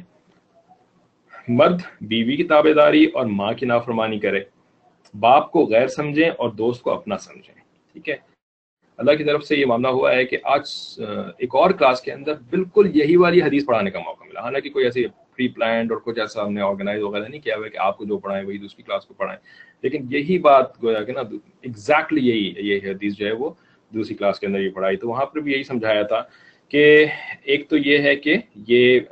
مرد بیوی کی تابع داری اور ماں کی نافرمانی کرے. باپ کو غیر سمجھیں اور دوست کو اپنا سمجھیں. ٹھیک ہے، اللہ کی طرف سے یہ معاملہ ہوا ہے کہ آج ایک اور کلاس کے اندر بالکل یہی والی حدیث پڑھانے کا موقع ملا. حالانکہ کوئی ایسی پری پلانڈ اور کچھ ایسا ہم نے آرگنائز وغیرہ نہیں کیا ہوا کہ آپ کو جو پڑھائیں وہی دوسری کلاس کو پڑھائیں، لیکن یہی بات گویا کہ نا ایگزیکٹلی یہی یہ حدیث جو ہے وہ دوسری کلاس کے اندر یہ پڑھائی. تو وہاں پر بھی یہی سمجھایا تھا کہ ایک تو یہ ہے کہ یہ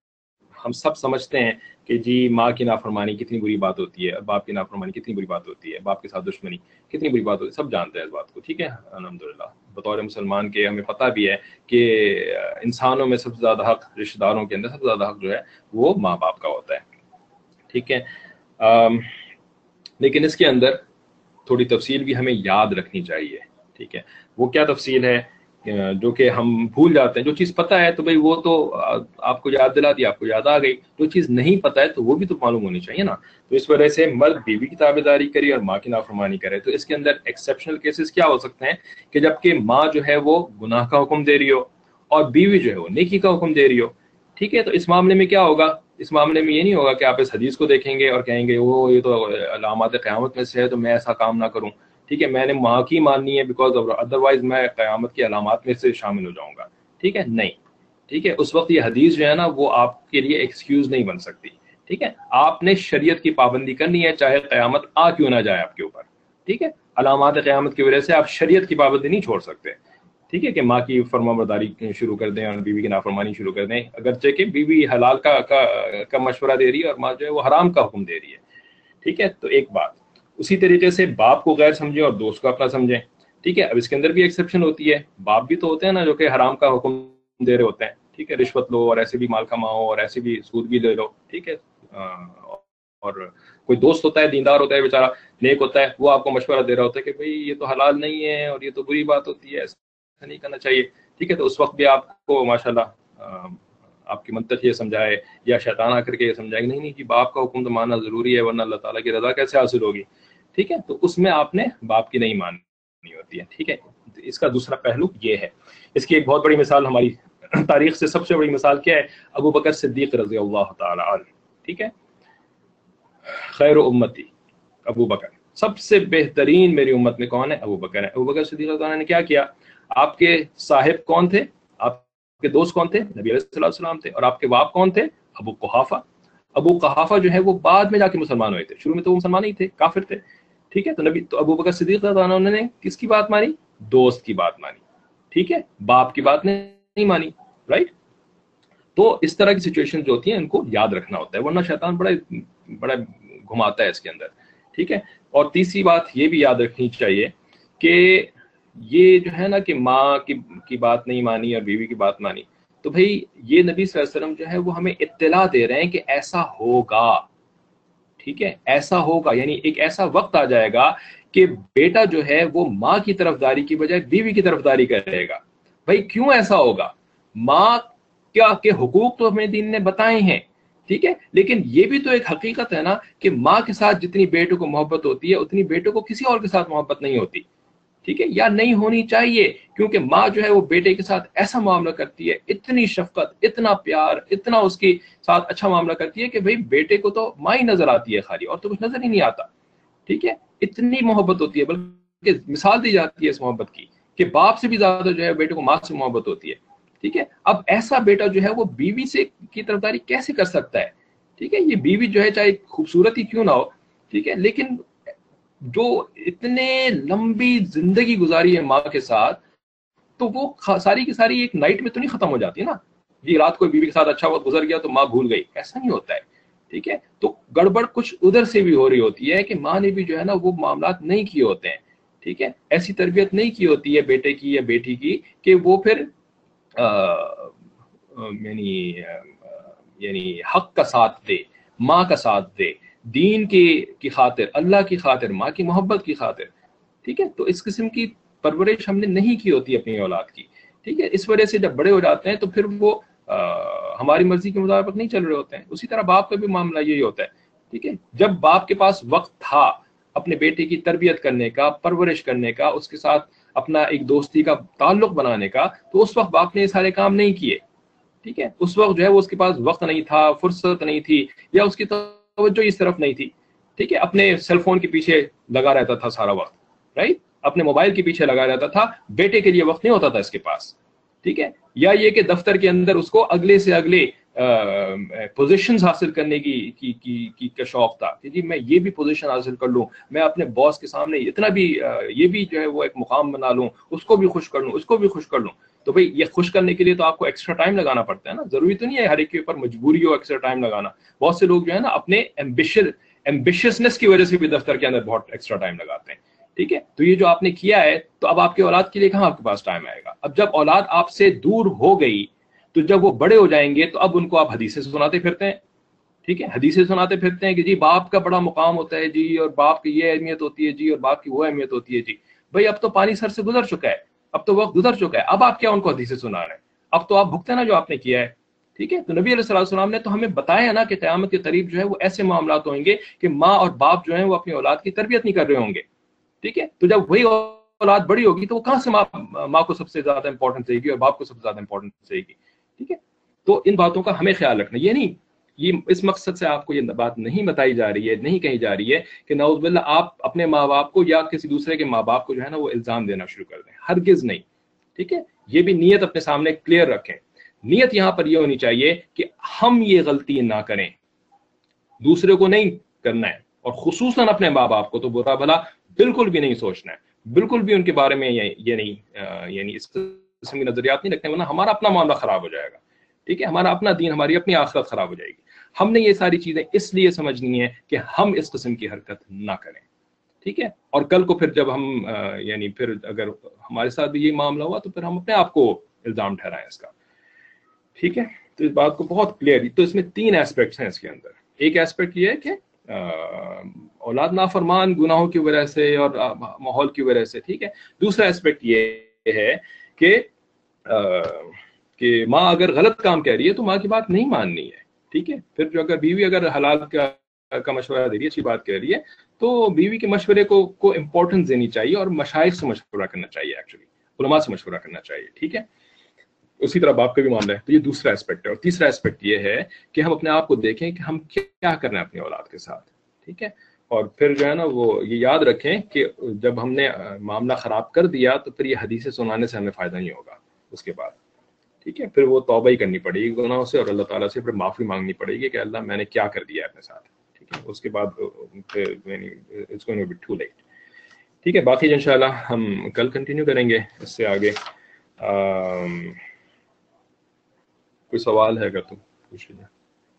ہم سب سمجھتے ہیں کہ جی ماں کی نافرمانی کتنی بری بات ہوتی ہے، باپ کی نافرمانی کتنی بری بات ہوتی ہے، باپ کے ساتھ دشمنی کتنی بری بات ہوتی ہے، سب جانتے ہیں اس بات کو. ٹھیک ہے، الحمدللہ بطور مسلمان کے ہمیں پتہ بھی ہے کہ انسانوں میں سب سے زیادہ حق، رشتہ داروں کے اندر سب سے زیادہ حق جو ہے وہ ماں باپ کا ہوتا ہے. ٹھیک ہے، آم, لیکن اس کے اندر تھوڑی تفصیل بھی ہمیں یاد رکھنی چاہیے. ٹھیک ہے، وہ کیا تفصیل ہے جو کہ ہم بھول جاتے ہیں. جو چیز پتہ ہے تو بھئی وہ تو آپ کو یاد دلا دی، آپ کو یاد آ گئی. جو چیز نہیں پتہ ہے تو وہ بھی تو معلوم ہونی چاہیے نا. تو اس وجہ سے مرد بیوی کی تابع داری کرے اور ماں کی نافرمانی کرے. تو اس کے اندر ایکسیپشنل کیسز کیا ہو سکتے ہیں کہ جبکہ ماں جو ہے وہ گناہ کا حکم دے رہی ہو اور بیوی جو ہے وہ نیکی کا حکم دے رہی ہو. ٹھیک ہے، تو اس معاملے میں کیا ہوگا؟ اس معاملے میں یہ نہیں ہوگا کہ آپ اس حدیث کو دیکھیں گے اور کہیں گے وہ یہ تو علامات قیامت میں سے ہے تو میں ایسا کام نہ کروں. ٹھیک ہے، میں نے ماں کی ماننی ہے بیکاز ادروائز میں قیامت کی علامات میں سے شامل ہو جاؤں گا. ٹھیک ہے، نہیں. ٹھیک ہے، اس وقت یہ حدیث جو ہے نا وہ آپ کے لیے ایکسکیوز نہیں بن سکتی. ٹھیک ہے، آپ نے شریعت کی پابندی کرنی ہے چاہے قیامت آ کیوں نہ جائے آپ کے اوپر. ٹھیک ہے، علامات قیامت کی وجہ سے آپ شریعت کی پابندی نہیں چھوڑ سکتے. ٹھیک ہے، کہ ماں کی فرما برداری شروع کر دیں اور بیوی کی نافرمانی شروع کر دیں، اگرچہ کہ بیوی حلال کا, کا کا مشورہ دے رہی ہے اور ماں جو ہے وہ حرام کا حکم دے رہی ہے. ٹھیک ہے، تو ایک بات. اسی طریقے سے باپ کو غیر سمجھیں اور دوست کو اپنا سمجھیں. ٹھیک ہے، اب اس کے اندر بھی ایکسیپشن ہوتی ہے. باپ بھی تو ہوتے ہیں نا جو کہ حرام کا حکم دے رہے ہوتے ہیں. ٹھیک ہے، رشوت لو اور ایسے بھی مال کماؤ اور ایسے بھی سود بھی لے لو. ٹھیک ہے، اور کوئی دوست ہوتا ہے دیندار ہوتا ہے بیچارہ نیک ہوتا ہے، وہ آپ کو مشورہ دے رہا ہوتا ہے کہ بھئی یہ تو حلال نہیں ہے اور یہ تو بری بات ہوتی ہے، ایسا نہیں کرنا چاہیے. ٹھیک ہے، تو اس وقت بھی آپ کو ماشاءاللہ آپ کی منطق یہ سمجھائے یا شیطان آ کر کے یہ سمجھائے کہ نہیں نہیں جی باپ کا حکم تو ماننا ضروری ہے ورنہ اللہ تعالیٰ کی رضا کیسے حاصل ہوگی. ٹھیک ہے، تو اس میں آپ نے باپ کی نہیں ماننی ہوتی ہے. ٹھیک ہے، اس کا دوسرا پہلو یہ ہے. اس کی ایک بہت بڑی مثال ہماری تاریخ سے سب سے بڑی مثال کیا ہے؟ ابو بکر صدیق رضی اللہ تعالی عنہ. ٹھیک ہے، خیر امتی ابو بکر، سب سے بہترین میری امت میں کون ہے؟ ابو بکر ہے. ابو بکر صدیق رضی اللہ عنہ نے کیا کیا؟ آپ کے صاحب کون تھے؟ آپ کے دوست کون تھے؟ نبی علیہ السلام تھے. اور آپ کے باپ کون تھے؟ ابو قحافہ. ابو قحافہ جو ہے وہ بعد میں جا کے مسلمان ہوئے تھے، شروع میں تو وہ مسلمان نہیں تھے، کافر تھے. ٹھیک ہے، تو نبی تو ابو بکر صدیق رضی اللہ عنہ نے کس کی بات مانی؟ دوست کی بات مانی. ٹھیک ہے، باپ کی بات نہیں مانی. رائٹ، تو اس طرح کی سچویشن جو ہوتی ہیں ان کو یاد رکھنا ہوتا ہے، ورنہ شیطان بڑا بڑا گھماتا ہے اس کے اندر، ٹھیک ہے. اور تیسری بات یہ بھی یاد رکھنی چاہیے کہ یہ جو ہے نا کہ ماں کی کی بات نہیں مانی اور بیوی کی بات مانی، تو بھئی یہ نبی صلی اللہ علیہ وسلم جو ہے وہ ہمیں اطلاع دے رہے ہیں کہ ایسا ہوگا، ٹھیک ہے، ایسا ہوگا. یعنی ایک ایسا وقت آ جائے گا کہ بیٹا جو ہے وہ ماں کی طرفداری کی بجائے بیوی کی طرفداری کرے گا. بھائی کیوں ایسا ہوگا؟ ماں کیا کے حقوق تو ہمیں دین نے بتائے ہیں، ٹھیک ہے، لیکن یہ بھی تو ایک حقیقت ہے نا کہ ماں کے ساتھ جتنی بیٹوں کو محبت ہوتی ہے اتنی بیٹوں کو کسی اور کے ساتھ محبت نہیں ہوتی، ٹھیک ہے، یا نہیں ہونی چاہیے. کیونکہ ماں جو ہے وہ بیٹے کے ساتھ ایسا معاملہ کرتی ہے، اتنی شفقت، اتنا پیار، اتنا اس کے ساتھ اچھا معاملہ کرتی ہے کہ بھئی بیٹے کو تو ماں ہی نظر آتی ہے خالی، اور تو کچھ نظر ہی نہیں آتا، ٹھیک ہے. اتنی محبت ہوتی ہے، بلکہ مثال دی جاتی ہے اس محبت کی کہ باپ سے بھی زیادہ جو ہے بیٹے کو ماں سے محبت ہوتی ہے، ٹھیک ہے. اب ایسا بیٹا جو ہے وہ بیوی سے کی طرفداری کیسے کر سکتا ہے؟ ٹھیک ہے، یہ بیوی جو ہے چاہے خوبصورت ہی کیوں نہ ہو، ٹھیک ہے، لیکن جو اتنے لمبی زندگی گزاری ہے ماں کے ساتھ، تو وہ ساری کی ساری ایک نائٹ میں تو نہیں ختم ہو جاتی نا. یہ رات کو بیوی کے ساتھ اچھا وقت گزر گیا تو ماں بھول گئی، ایسا نہیں ہوتا ہے، ٹھیک ہے. تو گڑبڑ کچھ ادھر سے بھی ہو رہی ہوتی ہے کہ ماں نے بھی جو ہے نا وہ معاملات نہیں کیے ہوتے ہیں، ٹھیک ہے، ایسی تربیت نہیں کی ہوتی ہے بیٹے کی یا بیٹی کی کہ وہ پھر یعنی یعنی حق کا ساتھ دے، ماں کا ساتھ دے، دین کی کی خاطر، اللہ کی خاطر، ماں کی محبت کی خاطر، ٹھیک ہے. تو اس قسم کی پرورش ہم نے نہیں کی ہوتی اپنی اولاد کی، ٹھیک ہے. اس وجہ سے جب بڑے ہو جاتے ہیں تو پھر وہ ہماری مرضی کے مطابق نہیں چل رہے ہوتے ہیں. اسی طرح باپ کا بھی معاملہ یہی ہوتا ہے، ٹھیک ہے. جب باپ کے پاس وقت تھا اپنے بیٹے کی تربیت کرنے کا، پرورش کرنے کا، اس کے ساتھ اپنا ایک دوستی کا تعلق بنانے کا، تو اس وقت باپ نے یہ سارے کام نہیں کیے، ٹھیک ہے. اس وقت جو ہے وہ اس کے پاس وقت نہیں تھا، فرصت نہیں تھی، یا اس کی توجہ اس طرف نہیں تھی، ٹھیک ہے. اپنے سیل فون کے پیچھے لگا رہتا تھا سارا وقت، رائٹ، اپنے موبائل کے پیچھے لگا رہتا تھا، بیٹے کے لیے وقت نہیں ہوتا تھا اس کے پاس، ٹھیک ہے. یا یہ کہ دفتر کے اندر اس کو اگلے سے اگلے پوزیشنز حاصل کرنے کی کی کی کا شوق تھا کہ جی میں یہ بھی پوزیشن حاصل کر لوں، میں اپنے باس کے سامنے اتنا بھی یہ بھی جو ہے وہ ایک مقام بنا لوں، اس کو بھی خوش کر لوں، اس کو بھی خوش کر لوں. تو بھئی یہ خوش کرنے کے لیے تو آپ کو ایکسٹرا ٹائم لگانا پڑتا ہے نا. ضروری تو نہیں ہے ہر ایک کے اوپر مجبوری ہو ایکسٹرا ٹائم لگانا. بہت سے لوگ جو ہے نا اپنے ایمبیشن ایمبیشسنس کی وجہ سے بھی دفتر کے اندر بہت ایکسٹرا ٹائم لگاتے ہیں، ٹھیک ہے. تو یہ جو آپ نے کیا ہے، تو اب آپ کی اولاد کے لیے کہاں آپ کے پاس ٹائم آئے گا؟ اب جب اولاد آپ سے دور ہو گئی تو جب وہ بڑے ہو جائیں گے تو اب ان کو آپ حدیثیں سناتے پھرتے ہیں، ٹھیک ہے، حدیثیں سناتے پھرتے ہیں کہ جی باپ کا بڑا مقام ہوتا ہے جی، اور باپ کی یہ اہمیت ہوتی ہے جی، اور باپ کی وہ اہمیت ہوتی ہے جی. بھائی اب تو پانی سر سے گزر چکا ہے، اب تو وقت گزر چکا ہے، اب آپ کیا ان کو حدیثیں سنا رہے ہیں؟ اب تو آپ بھگتے نا جو آپ نے کیا ہے، ٹھیک ہے. تو نبی علیہ الصلوۃ والسلام نے تو ہمیں بتایا نا کہ قیامت کے قریب جو ہے وہ ایسے معاملات ہوں گے کہ ماں اور باپ جو ہیں وہ اپنی اولاد کی تربیت نہیں کر رہے ہوں گے، ٹھیک ہے. تو جب وہی اولاد بڑی ہوگی تو وہ کہاں سے ماں ماں کو سب سے زیادہ امپورٹنس دے گی اور باپ کو سب سے زیادہ امپورٹنس دے گی، ٹھیک ہے. تو ان باتوں کا ہمیں خیال رکھنا. یہ نہیں، یہ اس مقصد سے آپ کو یہ بات نہیں بتائی جا رہی ہے، نہیں کہی جا رہی ہے کہ نعوذ باللہ آپ اپنے ماں باپ کو یا کسی دوسرے کے ماں باپ کو جو ہے نا وہ الزام دینا شروع کر دیں، ہرگز نہیں، ٹھیک ہے. یہ بھی نیت اپنے سامنے کلیئر رکھیں. نیت یہاں پر یہ ہونی چاہیے کہ ہم یہ غلطی نہ کریں، دوسرے کو نہیں کرنا ہے، اور خصوصاً اپنے ماں باپ کو تو برا بھلا بالکل بھی نہیں سوچنا ہے، بالکل بھی ان کے بارے میں یہ نہیں یعنی اس قسم کی نظریات نہیں رکھنے، ورنہ ہمارا اپنا معاملہ خراب ہو جائے گا، ٹھیک ہے. ہمارا اپنا دین، ہماری اپنی آخرت خراب ہو جائے گی. ہم نے یہ ساری چیزیں اس لیے سمجھنی ہے کہ ہم اس قسم کی حرکت نہ کریں، ٹھیک ہے. اور کل کو پھر جب ہم یعنی پھر اگر ہمارے ساتھ بھی یہ معاملہ ہوا تو پھر ہم اپنے آپ کو الزام ٹھہرائیں اس کا، ٹھیک ہے. تو اس بات کو بہت کلیئر، تو اس میں تین ایسپیکٹس ہیں اس کے اندر. ایک ایسپیکٹ یہ ہے کہ اولاد نافرمان گناہوں کی وجہ سے اور ماحول کی وجہ سے، ٹھیک ہے. دوسرا ایسپیکٹ یہ ہے کہ کہ ماں اگر غلط کام کہہ رہی ہے تو ماں کی بات نہیں ماننی ہے، ٹھیک ہے. پھر جو اگر بیوی اگر حلال کا کا مشورہ دے رہی ہے، اچھی بات کہہ رہی ہے، تو بیوی کے مشورے کو کو امپورٹنس دینی چاہیے اور مشائخ سے مشورہ کرنا چاہیے، ایکچولی علماء سے مشورہ کرنا چاہیے، ٹھیک ہے. اسی طرح باپ کا بھی معاملہ ہے. تو یہ دوسرا اسپیکٹ ہے. اور تیسرا اسپیکٹ یہ ہے کہ ہم اپنے آپ کو دیکھیں کہ ہم کیا کر رہے ہیں اپنی اولاد کے ساتھ، ٹھیک ہے. اور پھر جو ہے نا وہ یہ یاد رکھیں کہ جب ہم نے معاملہ خراب کر دیا تو پھر یہ حدیثیں سنانے سے ہمیں فائدہ نہیں ہوگا اس کے بعد، ٹھیک ہے. پھر وہ توبہ ہی کرنی پڑے گی گناہوں سے، اور اللہ تعالیٰ سے پھر معافی مانگنی پڑے گی کہ اللہ میں نے کیا کر دیا اپنے ساتھ، ٹھیک ہے. اس کے بعد it's going to be too late, ٹھیک ہے. باقی انشاءاللہ ہم کل کنٹینیو کریں گے اس سے آگے. کوئی سوال ہے اگر تو پوچھ لیجیے.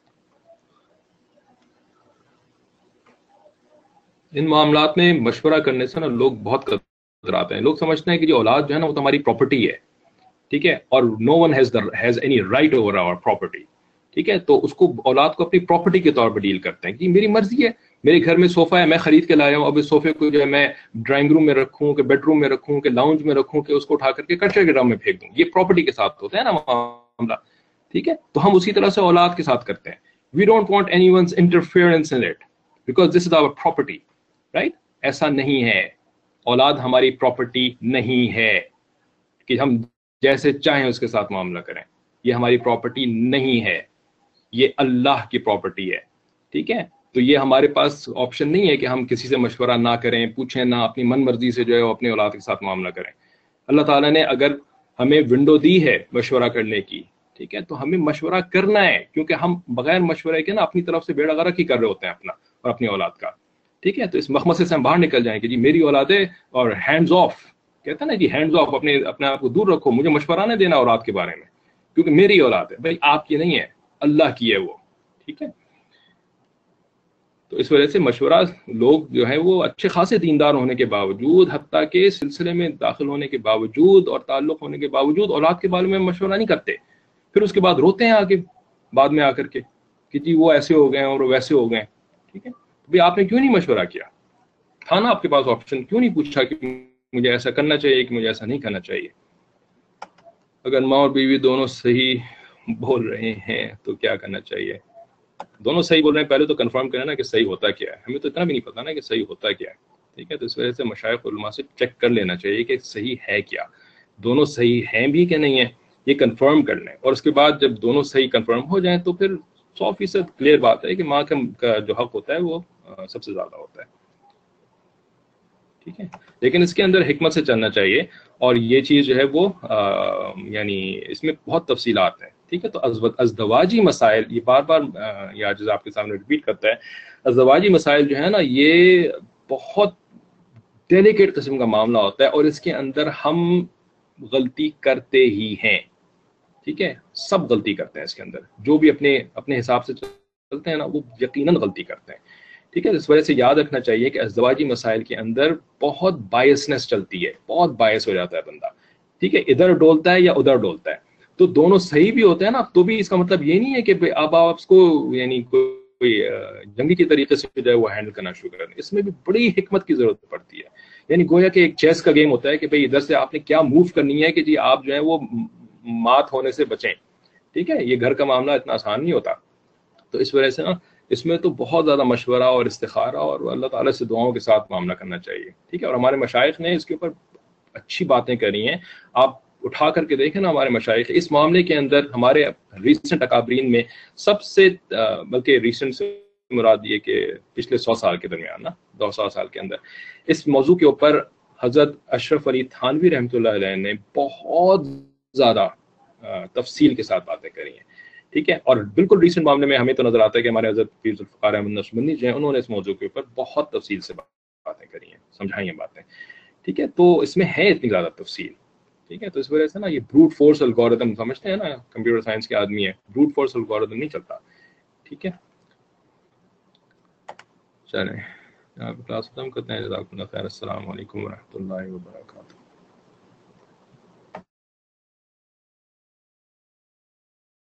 ان معاملات میں مشورہ کرنے سے نا لوگ بہت کتراتے ہیں. لوگ سمجھتے ہیں کہ جو اولاد جو ہے نا وہ تو ہماری پراپرٹی ہے, ٹھیک ہے, اور no one has has any right over our property, ٹھیک ہے. تو اس کو اولاد کو اپنی پراپرٹی کے طور پر ڈیل کرتے ہیں کہ میری مرضی ہے, میرے گھر میں صوفہ ہے, میں خرید کے لایا ہوں, اب اس صوفے کو جو ہے میں ڈرائنگ روم میں رکھوں کہ بیڈ روم میں رکھوں کہ لاؤنج میں رکھوں کہ اس کو اٹھا کر کے کچرے کے ڈرم میں پھینک دوں, یہ پراپرٹی کے ساتھ ہوتا ہے نا معاملہ, ٹھیک ہے. تو ہم اسی طرح سے اولاد کے ساتھ کرتے ہیں. We don't want any one's interference in it because this is our property, right. ایسا نہیں ہے, اولاد ہماری پراپرٹی نہیں ہے کہ ہم جیسے چاہیں اس کے ساتھ معاملہ کریں. یہ ہماری پراپرٹی نہیں ہے, یہ اللہ کی پراپرٹی ہے, ٹھیک ہے. تو یہ ہمارے پاس آپشن نہیں ہے کہ ہم کسی سے مشورہ نہ کریں, پوچھیں نہ, اپنی من مرضی سے جو ہے وہ اپنے اولاد کے ساتھ معاملہ کریں. اللہ تعالیٰ نے اگر ہمیں ونڈو دی ہے مشورہ کرنے کی, ٹھیک ہے, تو ہمیں مشورہ کرنا ہے, کیونکہ ہم بغیر مشورے کے نا اپنی طرف سے بیڑا غرق ہی کر رہے ہوتے ہیں اپنا اور اپنی اولاد کا, ٹھیک ہے. تو اس مخمصے سے ہم باہر نکل جائیں کہ جی میری اولاد ہے, اور ہینڈز آف کہتے ہیں نا جی, ہینڈز آف, اپنے اپنے آپ کو دور رکھو, مجھے مشورہ نہیں دینا اولاد کے بارے میں, کیونکہ میری اولاد ہے. بھائی آپ کی نہیں ہے, اللہ کی ہے وہ, ٹھیک ہے. تو اس وجہ سے مشورہ لوگ جو ہے وہ اچھے خاصے دیندار ہونے کے باوجود, حتیٰ کہ سلسلے میں داخل ہونے کے باوجود اور تعلق ہونے کے باوجود اولاد کے بارے میں مشورہ نہیں کرتے. پھر اس کے بعد روتے ہیں آگے بعد میں آ کر کے کہ جی وہ ایسے ہو گئے اور وہ ویسے ہو گئے, ٹھیک ہے. بھائی آپ نے کیوں نہیں مشورہ کیا تھا نا, آپ کے پاس آپشن, کیوں نہیں پوچھا کہ مجھے ایسا کرنا چاہیے کہ مجھے ایسا نہیں کرنا چاہیے. اگر ماں اور بیوی دونوں صحیح بول رہے ہیں تو کیا کرنا چاہیے؟ دونوں صحیح بول رہے ہیں, پہلے تو کنفرم کریں نا کہ صحیح ہوتا کیا ہے. ہمیں تو اتنا بھی نہیں پتا نا کہ صحیح ہوتا کیا ہے, ٹھیک ہے. تو اس وجہ سے مشائخ علماء سے چیک کر لینا چاہیے کہ صحیح ہے کیا, دونوں صحیح ہیں بھی کہ نہیں ہے, یہ کنفرم کر لیں. اور اس کے بعد جب دونوں صحیح کنفرم ہو جائیں تو پھر سو فیصد کلیئر بات ہے کہ ماں کا جو حق ہوتا ہے وہ سب سے زیادہ ہوتا ہے, ٹھیک ہے. لیکن اس کے اندر حکمت سے چلنا چاہیے, اور یہ چیز جو ہے وہ یعنی اس میں بہت تفصیلات ہیں, ٹھیک ہے. تو ازدواجی مسائل, یہ بار بار یہ عاجز آپ کے سامنے ریپیٹ کرتا ہے, ازدواجی مسائل جو ہے نا یہ بہت ڈیلیکیٹ قسم کا معاملہ ہوتا ہے, اور اس کے اندر ہم غلطی کرتے ہی ہیں, ٹھیک ہے. سب غلطی کرتے ہیں اس کے اندر, جو بھی اپنے اپنے حساب سے چلتے ہیں نا وہ یقیناً غلطی کرتے ہیں, ٹھیک ہے. اس وجہ سے یاد رکھنا چاہیے کہ ازدواجی مسائل کے اندر بہت بائسنس چلتی ہے, بہت بائس ہو جاتا ہے بندہ, ٹھیک ہے. ادھر ڈولتا ہے یا ادھر ڈولتا ہے, تو دونوں صحیح بھی ہوتے ہیں نا, تو بھی اس کا مطلب یہ نہیں ہے کہ اب آپ اس کو یعنی کوئی جنگی کے طریقے سے جو ہے وہ ہینڈل کرنا شروع کریں. اس میں بھی بڑی حکمت کی ضرورت پڑتی ہے. یعنی گویا کہ ایک چیس کا گیم ہوتا ہے کہ بھئی ادھر سے آپ نے کیا موو کرنی ہے کہ جی آپ جو ہے وہ مات ہونے سے بچیں, ٹھیک ہے. یہ گھر کا معاملہ اتنا آسان نہیں ہوتا. تو اس وجہ سے نا اس میں تو بہت زیادہ مشورہ اور استخارہ اور اللہ تعالیٰ سے دعاؤں کے ساتھ معاملہ کرنا چاہیے, ٹھیک ہے. اور ہمارے مشائخ نے اس کے اوپر اچھی باتیں کری ہیں, آپ اٹھا کر کے دیکھیں نا ہمارے مشائخ اس معاملے کے اندر. ہمارے ریسنٹ اکابرین میں سب سے بلکہ ریسنٹ سے مراد یہ کہ پچھلے سو سال کے درمیان نا دو سو سال کے اندر اس موضوع کے اوپر حضرت اشرف علی تھانوی رحمۃ اللہ علیہ نے بہت زیادہ تفصیل کے ساتھ باتیں کری ہیں, ٹھیک ہے. اور بالکل ریسنٹ معاملے میں ہمیں تو نظر آتا ہے کہ ہمارے حضرت پیر ذوالفقار احمد نقشبندی جو ہیں انہوں نے اس موضوع کے اوپر بہت تفصیل سے باتیں کری ہیں, سمجھائی ہیں باتیں, ٹھیک ہے. تو اس میں ہے اتنی زیادہ تفصیل, ٹھیک ہے. تو اس وجہ سے نا یہ بروٹ فورس الگورتھم سمجھتے ہیں نا, کمپیوٹر سائنس کے آدمی ہے, بروٹ فورس الگورتھم نہیں چلتا, ٹھیک ہے. چلیں آپ کلاس ختم کرتے ہیں. جزاکم اللہ خیر. السلام علیکم ورحمۃ اللہ وبرکاتہ.